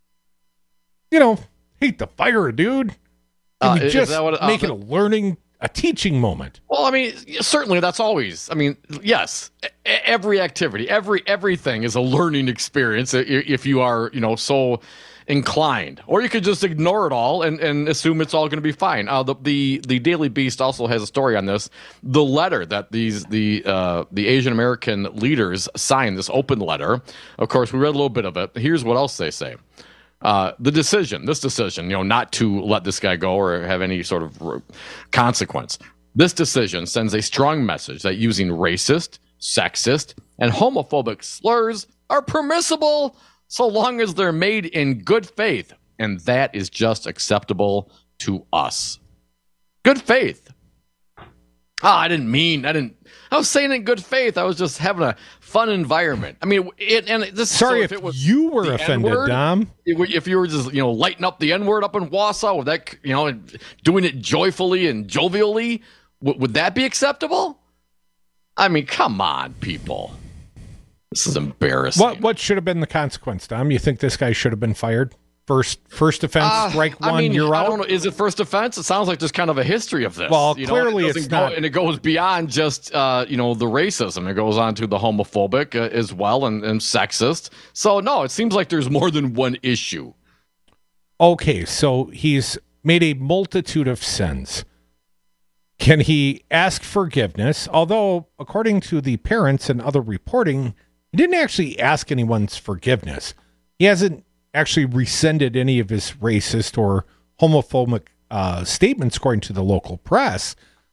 You know, hate to fire a dude. Uh, And is just that what- uh, make it a learning, a teaching moment. Well, I mean, certainly that's always. I mean, yes, e- every activity, every everything is a learning experience i- if you are, you know, so inclined. Or you could just ignore it all and, and assume it's all going to be fine. Uh, the, the the Daily Beast also has a story on this. The letter that these the uh, the Asian American leaders signed, this open letter. Of course, we read a little bit of it. Here's what else they say. Uh, the decision, this decision, you know, not to let this guy go or have any sort of consequence. This decision sends a strong message that using racist, sexist, and homophobic slurs are permissible so long as they're made in good faith, and that is just acceptable to us. Good faith. Ah, I didn't mean, I didn't, I was saying in good faith. I was just having a fun environment. I mean, it, and this. Sorry so if, if it was you were the offended, N-word, Dom. If you were just, you know, lighting up the N-word up in Wausau, with that, you know, and doing it joyfully and jovially, w- would that be acceptable? I mean, come on, people. This is embarrassing. What what should have been the consequence, Dom? You think this guy should have been fired? First first offense, Uh, strike one, I mean, you're I out? don't know. Is it first offense? It sounds like there's kind of a history of this. Well, you know, and it clearly doesn't it's go- not. And it goes beyond just, uh, you know, the racism. It goes on to the homophobic uh, as well and, and sexist. So, no, it seems like there's more than one issue. Okay, so he's made a multitude of sins. Can he ask forgiveness? Although, according to the parents and other reporting, he didn't actually ask anyone's forgiveness. He hasn't actually rescinded any of his racist or homophobic uh, statements, according to the local press.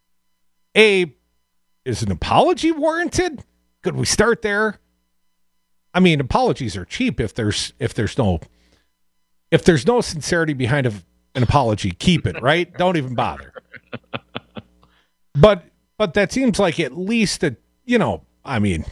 A, is an apology warranted? Could we start there? I mean, apologies are cheap if there's if there's no if there's no sincerity behind a, an apology. Keep it, right? Don't even bother. But but that seems like at least a you know, I mean.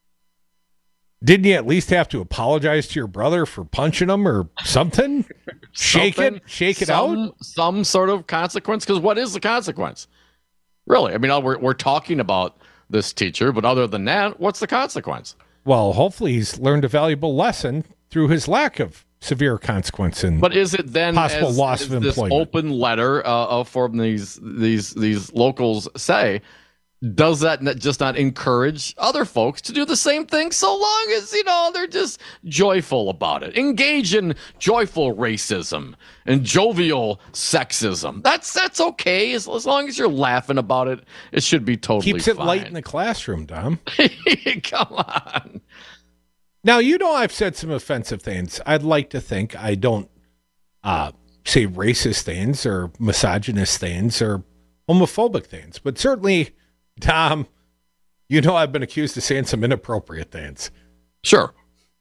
Didn't you at least have to apologize to your brother for punching him or something? Shake Something, it, shake it some, out. Some sort of consequence. Because what is the consequence? Really? I mean, we're we're talking about this teacher, but other than that, what's the consequence? Well, hopefully he's learned a valuable lesson through his lack of severe consequence and But is it then possible as, loss as of this employment. open letter uh, of from these these these locals say? Does that not, just not encourage other folks to do the same thing so long as, you know, they're just joyful about it? Engage in joyful racism and jovial sexism. That's that's okay. As, as long as you're laughing about it, it should be totally Keeps it fine. light in the classroom, Dom. Come on. Now, you know I've said some offensive things. I'd like to think I don't uh, say racist things or misogynist things or homophobic things, but certainly, Tom, you know I've been accused of saying some inappropriate things. Sure.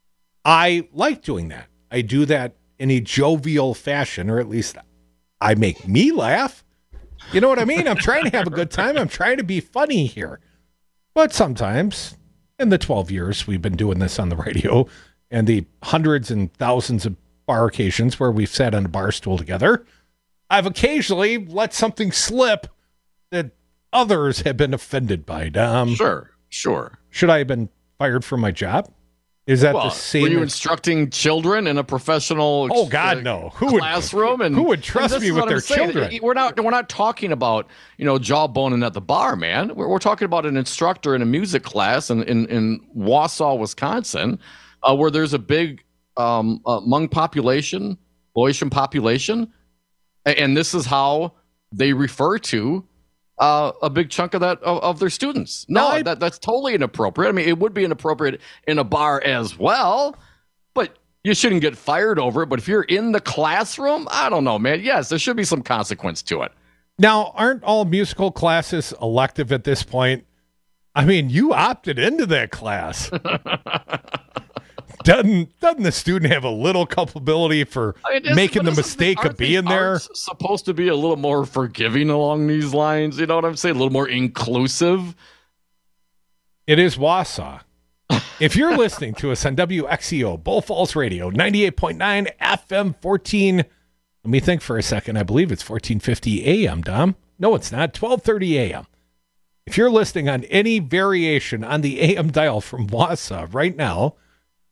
I like doing that. I do that in a jovial fashion, or at least I make me laugh. You know what I mean? I'm trying to have a good time. I'm trying to be funny here. But sometimes, in the twelve years we've been doing this on the radio, and the hundreds and thousands of bar occasions where we've sat on a bar stool together, I've occasionally let something slip that others have been offended by, Dom. Sure, sure. Should I have been fired from my job? Is that well, the same? Were you as- instructing children in a professional Oh, God, uh, no. Who would- classroom? And who would trust and this me is with what their I'm saying. children? We're not we're not talking about, you know, jawboning at the bar, man. We're, we're talking about an instructor in a music class in in, in Wausau, Wisconsin, uh, where there's a big um, uh, Hmong population, Laotian population, and, and this is how they refer to Uh, a big chunk of that of, of their students. No, I- that that's totally inappropriate. I mean, it would be inappropriate in a bar as well, but you shouldn't get fired over it. But if you're in the classroom, I don't know, man. Yes, there should be some consequence to it. Now, aren't all musical classes elective at this point? I mean, you opted into that class. doesn't doesn't the student have a little culpability for I mean, isn't- making but the isn't- mistake aren't of the being there? arts supposed to be a little more forgiving along these lines. You know what I'm saying? A little more inclusive. It is Wausau. If you're listening to us on W X E O, Bull Falls Radio, ninety-eight point nine F M, fourteen. Let me think for a second. I believe it's fourteen fifty A M, Dom. No, it's not. twelve thirty A M. If you're listening on any variation on the A M dial from Wausau right now,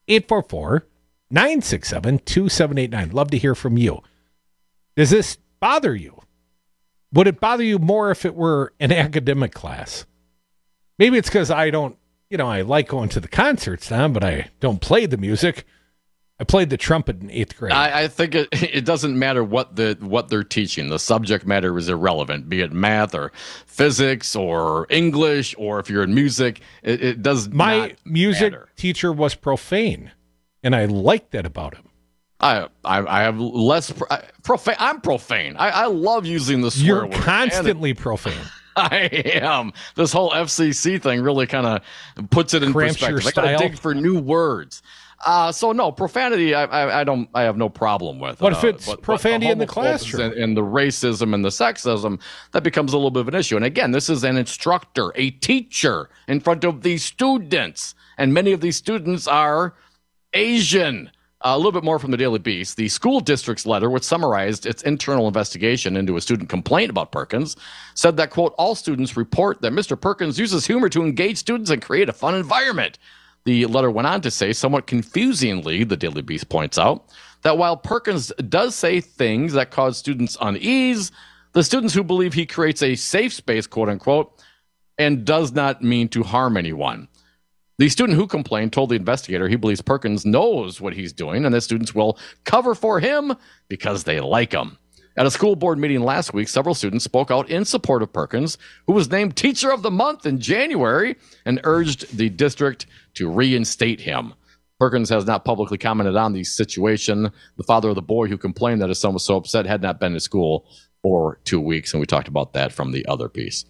eight four four, nine six seven, two seven eight nine. Love to hear from you. Does this bother you? Would it bother you more if it were an academic class? Maybe it's because I don't, you know, I like going to the concerts, Tom, but I don't play the music. I played the trumpet in eighth grade. I, I think it, it doesn't matter what the what they're teaching. The subject matter is irrelevant, be it math or physics or English, or if you're in music, it, it does My not music matter. teacher was profane, and I liked that about him. I I, I have less pro, profane. I'm profane. I, I love using the swear You're word. constantly profane. I am. This whole F C C thing really kind of puts it in Cramps your perspective. I got to style. dig for new words. Uh, so no, profanity. I, I I don't. I have no problem with. What if uh, it's but- but profanity in the homophobes classroom? and, and the racism and the sexism? That becomes a little bit of an issue. And again, this is an instructor, a teacher in front of these students, and many of these students are Asian. Uh, a little bit more from the Daily Beast. The school district's letter, which summarized its internal investigation into a student complaint about Perkins, said that, quote, all students report that Mister Perkins uses humor to engage students and create a fun environment. The letter went on to say, somewhat confusingly, the Daily Beast points out, that while Perkins does say things that cause students unease, the students who believe he creates a safe space, quote unquote, and does not mean to harm anyone. The student who complained told the investigator he believes Perkins knows what he's doing and that students will cover for him because they like him. At a school board meeting last week, several students spoke out in support of Perkins, who was named Teacher of the Month in January, and urged the district to reinstate him. Perkins has not publicly commented on the situation. The father of the boy who complained that his son was so upset had not been to school for two weeks, and we talked about that from the other piece.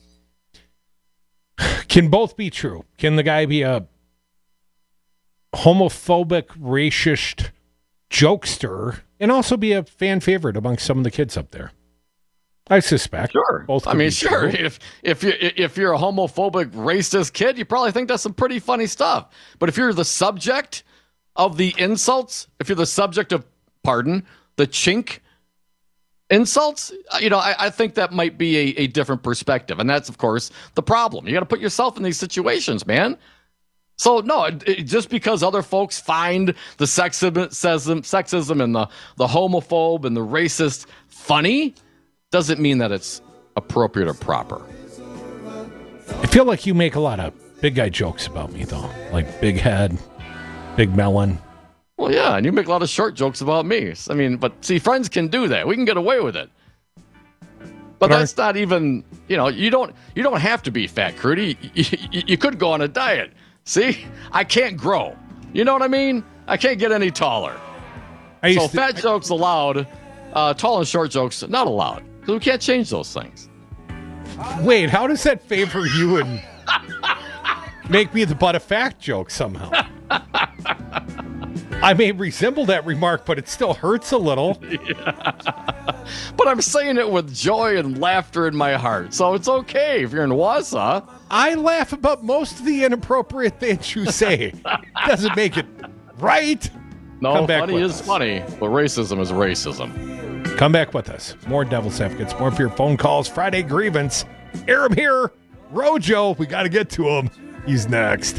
Can both be true? Can the guy be a homophobic, racist jokester and also be a fan favorite amongst some of the kids up there? I suspect. Sure. Both I could mean, be sure. true. If if you if you're a homophobic, racist kid, you probably think that's some pretty funny stuff. But if you're the subject of the insults, if you're the subject of, pardon, the chink insults, you know, I, I think that might be a, a different perspective, and that's of course the problem. You got to put yourself in these situations, man. So no, it, it, just because other folks find the sexism, sexism and the, the homophobe and the racist funny doesn't mean that it's appropriate or proper. I feel like you make a lot of big guy jokes about me, though. Like big head, big melon. Well, yeah, and you make a lot of short jokes about me. I mean, but see, friends can do that. We can get away with it. But that's not even, you know, you don't you don't have to be fat, Crudy. You, you, you could go on a diet. See, I can't grow. You know what I mean? I can't get any taller. So to, fat I, jokes allowed, uh, tall and short jokes not allowed. So we can't change those things. Wait, how does that favor you and make me the butt of fat joke somehow? I may resemble that remark, but it still hurts a little. Yeah. But I'm saying it with joy and laughter in my heart. So it's okay if you're in Wausau. I laugh about most of the inappropriate things you say. Doesn't make it right. No, Come back funny with is us. funny, but racism is racism. Come back with us. More Devil's Advocates, more of your phone calls. Friday grievance. Air him here. Rojo, we got to get to him. He's next.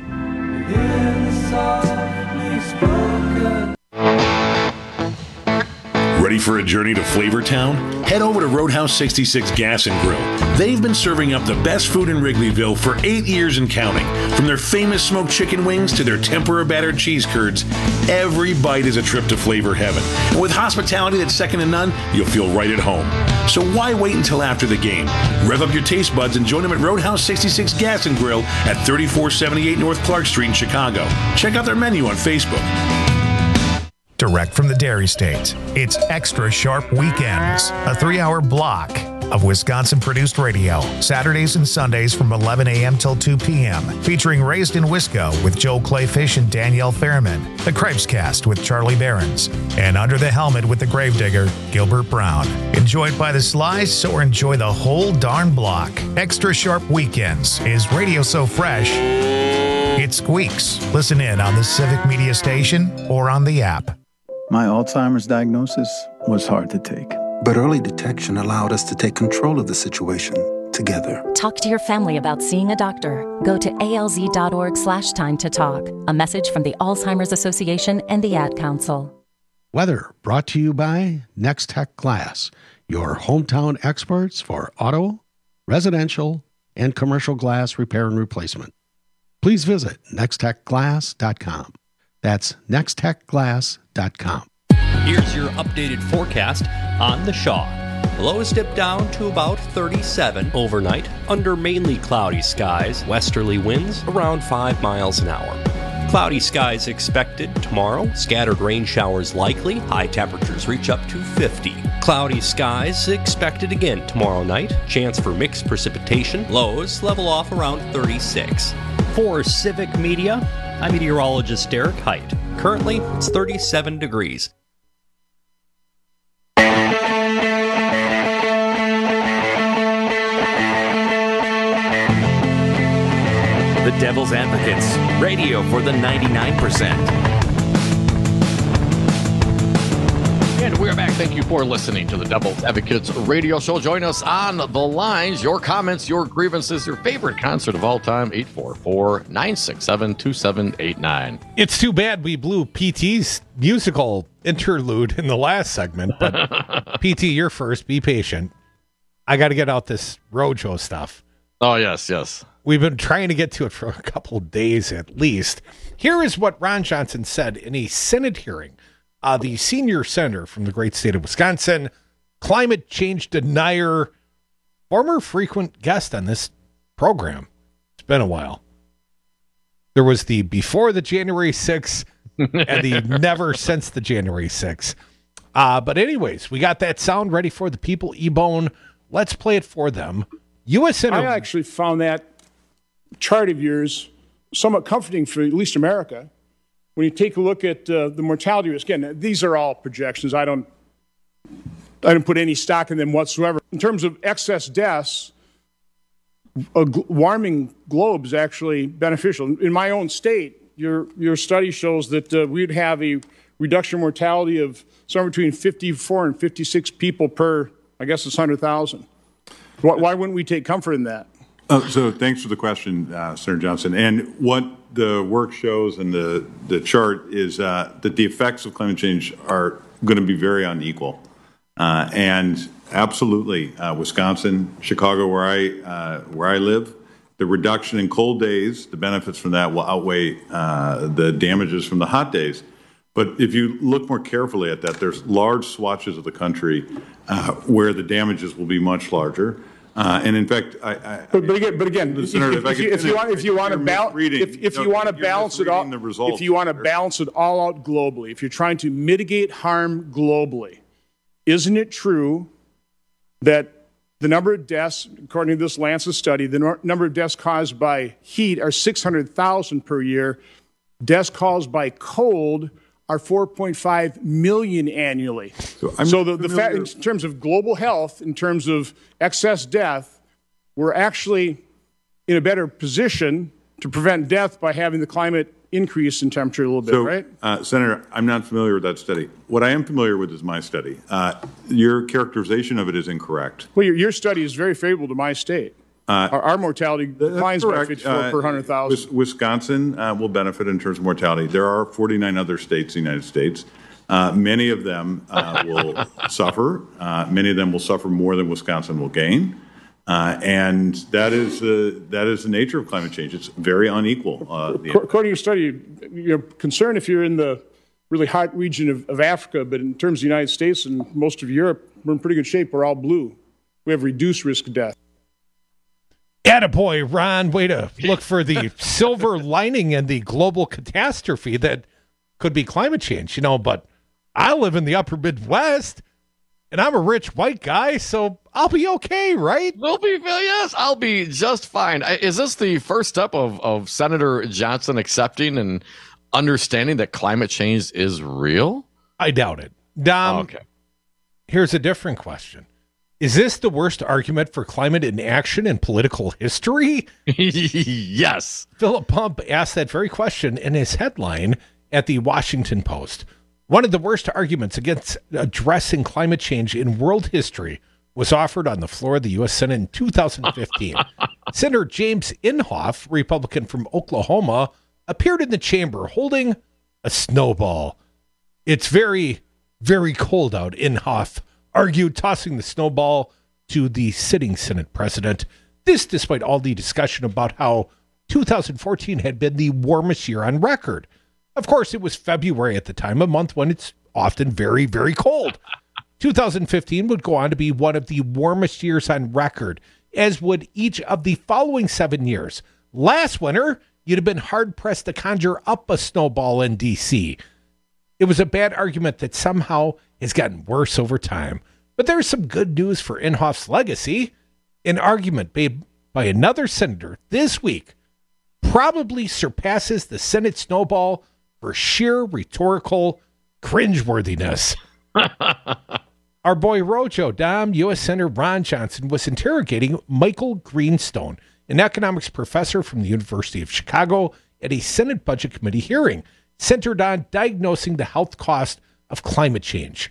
Ready for a journey to Flavortown? Head over to Roadhouse sixty-six Gas and Grill. They've been serving up the best food in Wrigleyville for eight years and counting. From their famous smoked chicken wings to their tempura battered cheese curds, every bite is a trip to flavor heaven. And with hospitality that's second to none, you'll feel right at home. So why wait until after the game? Rev up your taste buds and join them at Roadhouse sixty-six Gas and Grill at thirty-four seventy-eight North Clark Street in Chicago. Check out their menu on Facebook. Direct from the Dairy State, it's Extra Sharp Weekends, a three-hour block of Wisconsin-produced radio, Saturdays and Sundays from eleven a.m. till two p.m., featuring Raised in Wisco with Joel Clayfish and Danielle Fairman, The Cripescast with Charlie Behrens, and Under the Helmet with the Gravedigger, Gilbert Brown. Enjoy it by the slice or enjoy the whole darn block. Extra Sharp Weekends is radio so fresh, it squeaks. Listen in on the Civic Media Station or on the app. My Alzheimer's diagnosis was hard to take. But early detection allowed us to take control of the situation, together. Talk to your family about seeing a doctor. Go to alz.org slash time to talk. A message from the Alzheimer's Association and the Ad Council. Weather brought to you by Next Tech Glass, your hometown experts for auto, residential, and commercial glass repair and replacement. Please visit next tech glass dot com. That's next tech glass dot com. Here's your updated forecast on the Shaw. The lows dip down to about thirty-seven overnight under mainly cloudy skies, westerly winds around five miles an hour. Cloudy skies expected tomorrow, scattered rain showers likely, high temperatures reach up to fifty. Cloudy skies expected again tomorrow night, chance for mixed precipitation, lows level off around thirty-six. For Civic Media, I'm meteorologist Derek Height. Currently, it's thirty-seven degrees. The Devil's Advocates, radio for the ninety-nine percent. And we're back. Thank you for listening to the Devil's Advocates radio show. Join us on the lines. Your comments, your grievances, your favorite concert of all time, eight four four, nine six seven, two seven eight nine. It's too bad we blew P T's musical interlude in the last segment, but P T, you're first. Be patient. I got to get out this Rojo stuff. Oh, yes, yes. We've been trying to get to it for a couple of days at least. Here is what Ron Johnson said in a Senate hearing. Uh, the senior senator from the great state of Wisconsin, climate change denier, former frequent guest on this program. It's been a while. There was the before the January sixth and the never since the January sixth. Uh, but anyways, we got that sound ready for the people. E-Bone, let's play it for them. U S Senator. I actually found that chart of yours somewhat comforting for at least America. When you take a look at uh, the mortality risk, again, these are all projections. I don't, I don't put any stock in them whatsoever. In terms of excess deaths, a gl- warming globe is actually beneficial. In my own state, your your study shows that uh, we'd have a reduction in mortality of somewhere between fifty-four and fifty-six people per, I guess it's one hundred thousand. Why, why wouldn't we take comfort in that? Uh, so thanks for the question, uh, Senator Johnson. And what the work shows and the, the chart is uh, that the effects of climate change are going to be very unequal. Uh, and absolutely, uh, Wisconsin, Chicago, where I uh, where I live, the reduction in cold days, the benefits from that will outweigh uh, the damages from the hot days. But if you look more carefully at that, there's large swatches of the country uh, where the damages will be much larger. Uh, and in fact, I, I but, but again, but again, if, Senator, if, if, you, if you want, if you want to balance, if, if you want to balance it all, if you want to balance it all out globally, if you're trying to mitigate harm globally, isn't it true that the number of deaths, according to this Lancet study, the no, number of deaths caused by heat are six hundred thousand per year. Deaths caused by cold are four point five million annually. So, so the, the fact, in terms of global health, in terms of excess death, we're actually in a better position to prevent death by having the climate increase in temperature a little bit, so, right? Uh, Senator, I'm not familiar with that study. What I am familiar with is my study. Uh, your characterization of it is incorrect. Well, your, your study is very favorable to my state. Uh, our, our mortality declines by fifty-four uh, per one hundred thousand. Wisconsin uh, will benefit in terms of mortality. There are forty-nine other states in the United States. Uh, many of them uh, will suffer. Uh, many of them will suffer more than Wisconsin will gain. Uh, and that is, uh, that is the nature of climate change. It's very unequal. Uh, According to your study, you're concerned if you're in the really hot region of, of Africa, but in terms of the United States and most of Europe, we're in pretty good shape. We're all blue. We have reduced risk of death. Attaboy, Ron, way to look for the silver lining in the global catastrophe that could be climate change, you know, but I live in the upper Midwest and I'm a rich white guy, so I'll be okay, right? We'll be, yes, I'll be just fine. Is this the first step of, of Senator Johnson accepting and understanding that climate change is real? I doubt it. Dom, oh, okay. Here's a different question. Is this the worst argument for climate inaction in political history? Yes. Philip Pump asked that very question in his headline at the Washington Post. One of the worst arguments against addressing climate change in world history was offered on the floor of the U S Senate in two thousand fifteen. Senator James Inhofe, Republican from Oklahoma, appeared in the chamber holding a snowball. It's very, very cold out, Inhofe argued, tossing the snowball to the sitting Senate president. This despite all the discussion about how two thousand fourteen had been the warmest year on record. Of course, it was February at the time, a month when it's often very, very cold. two thousand fifteen would go on to be one of the warmest years on record, as would each of the following seven years. Last winter, you'd have been hard-pressed to conjure up a snowball in D C. It was a bad argument that somehow has gotten worse over time. But there's some good news for Inhofe's legacy. An argument made by another senator this week probably surpasses the Senate snowball for sheer rhetorical cringeworthiness. Our boy Rojo, Dom, U S Senator Ron Johnson was interrogating Michael Greenstone, an economics professor from the University of Chicago, at a Senate Budget Committee hearing centered on diagnosing the health cost of climate change.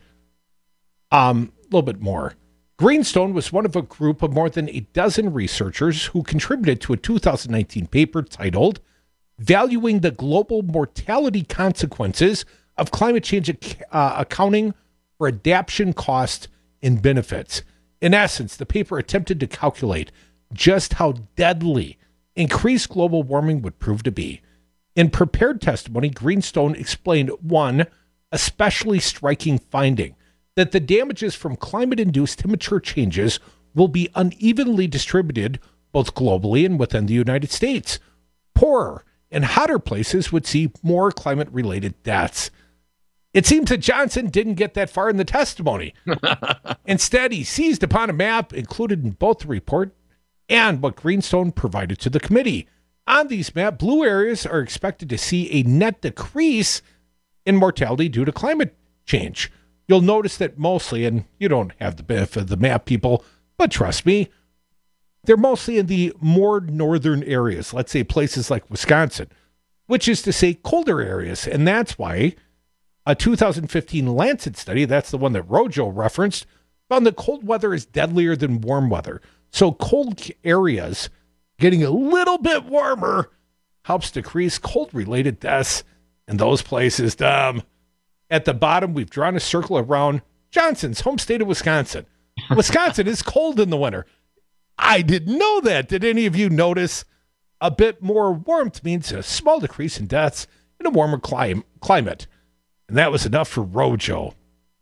Um, a little bit more. Greenstone was one of a group of more than a dozen researchers who contributed to a two thousand nineteen paper titled Valuing the Global Mortality Consequences of Climate Change uh, Accounting for Adaptation Cost and Benefits. In essence, the paper attempted to calculate just how deadly increased global warming would prove to be. In prepared testimony, Greenstone explained one especially striking finding, that the damages from climate-induced temperature changes will be unevenly distributed both globally and within the United States. Poorer and hotter places would see more climate-related deaths. It seems that Johnson didn't get that far in the testimony. Instead, he seized upon a map included in both the report and what Greenstone provided to the committee. On these maps, blue areas are expected to see a net decrease in mortality due to climate change. You'll notice that mostly, and you don't have the benefit of the map, people, but trust me, they're mostly in the more northern areas, let's say places like Wisconsin, which is to say colder areas. And that's why a two thousand fifteen Lancet study, that's the one that Rojo referenced, found that cold weather is deadlier than warm weather. So cold areas getting a little bit warmer helps decrease cold-related deaths in those places. Um, at the bottom, we've drawn a circle around Johnson's home state of Wisconsin. Wisconsin is cold in the winter. I didn't know that. Did any of you notice? A bit more warmth means a small decrease in deaths in a warmer clim- climate. And that was enough for Rojo.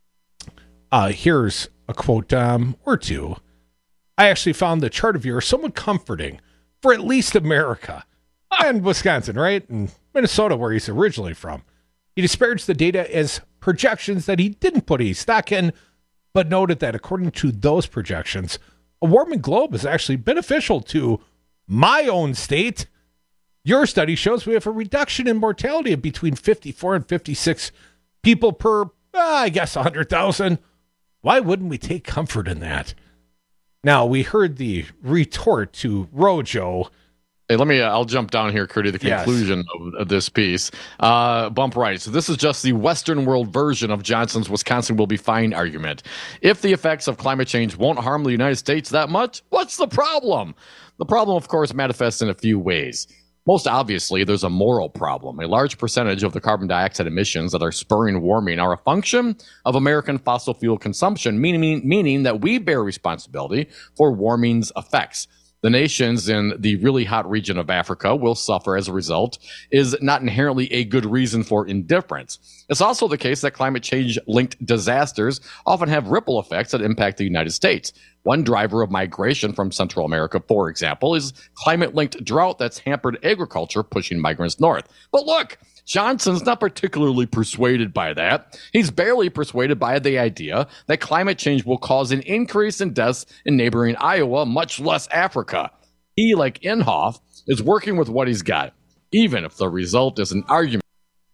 Uh, here's a quote um, or two. I actually found the chart of yours somewhat comforting for at least America and Wisconsin, right? And Minnesota, where he's originally from. He disparaged the data as projections that he didn't put any stock in, but noted that according to those projections, a warming globe is actually beneficial to my own state. Your study shows we have a reduction in mortality of between fifty-four and fifty-six people per, uh, I guess, one hundred thousand. Why wouldn't we take comfort in that? Now, we heard the retort to Rojo. Hey, let me, uh, I'll jump down here, Curdy, the conclusion yes. of, of this piece. Uh, Bump writes, so this is just the Western world version of Johnson's Wisconsin will be fine argument. If the effects of climate change won't harm the United States that much, what's the problem? The problem, of course, manifests in a few ways. Most obviously, there's a moral problem. A large percentage of the carbon dioxide emissions that are spurring warming are a function of American fossil fuel consumption, meaning, meaning that we bear responsibility for warming's effects. The nations in the really hot region of Africa will suffer as a result is not inherently a good reason for indifference. It's also the case that climate change-linked disasters often have ripple effects that impact the United States. One driver of migration from Central America, for example, is climate-linked drought that's hampered agriculture, pushing migrants north. But look, Johnson's not particularly persuaded by that. He's barely persuaded by the idea that climate change will cause an increase in deaths in neighboring Iowa, much less Africa. He, like Inhofe, is working with what he's got, even if the result is an argument.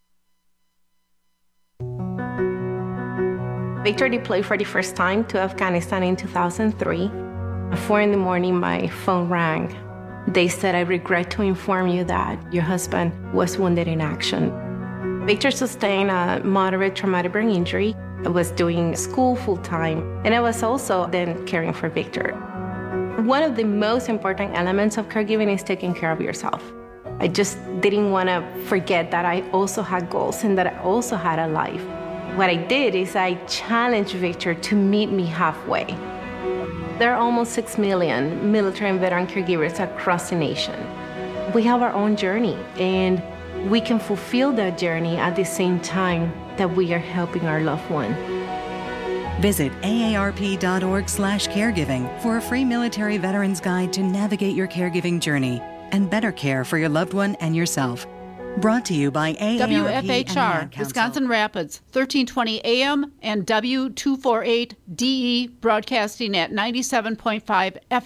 Victor deployed for the first time to Afghanistan in two thousand three. At four in the morning, my phone rang. They said, I regret to inform you that your husband was wounded in action. Victor sustained a moderate traumatic brain injury. I was doing school full-time, and I was also then caring for Victor. One of the most important elements of caregiving is taking care of yourself. I just didn't want to forget that I also had goals and that I also had a life. What I did is I challenged Victor to meet me halfway. There are almost six million military and veteran caregivers across the nation. We have our own journey, and we can fulfill that journey at the same time that we are helping our loved one. Visit A A R P dot org slash caregiving for a free military veterans guide to navigate your caregiving journey and better care for your loved one and yourself. Brought to you by A A R P W F H R, Wisconsin Rapids, thirteen twenty A M and W two forty-eight D E, broadcasting at ninety-seven point five F M.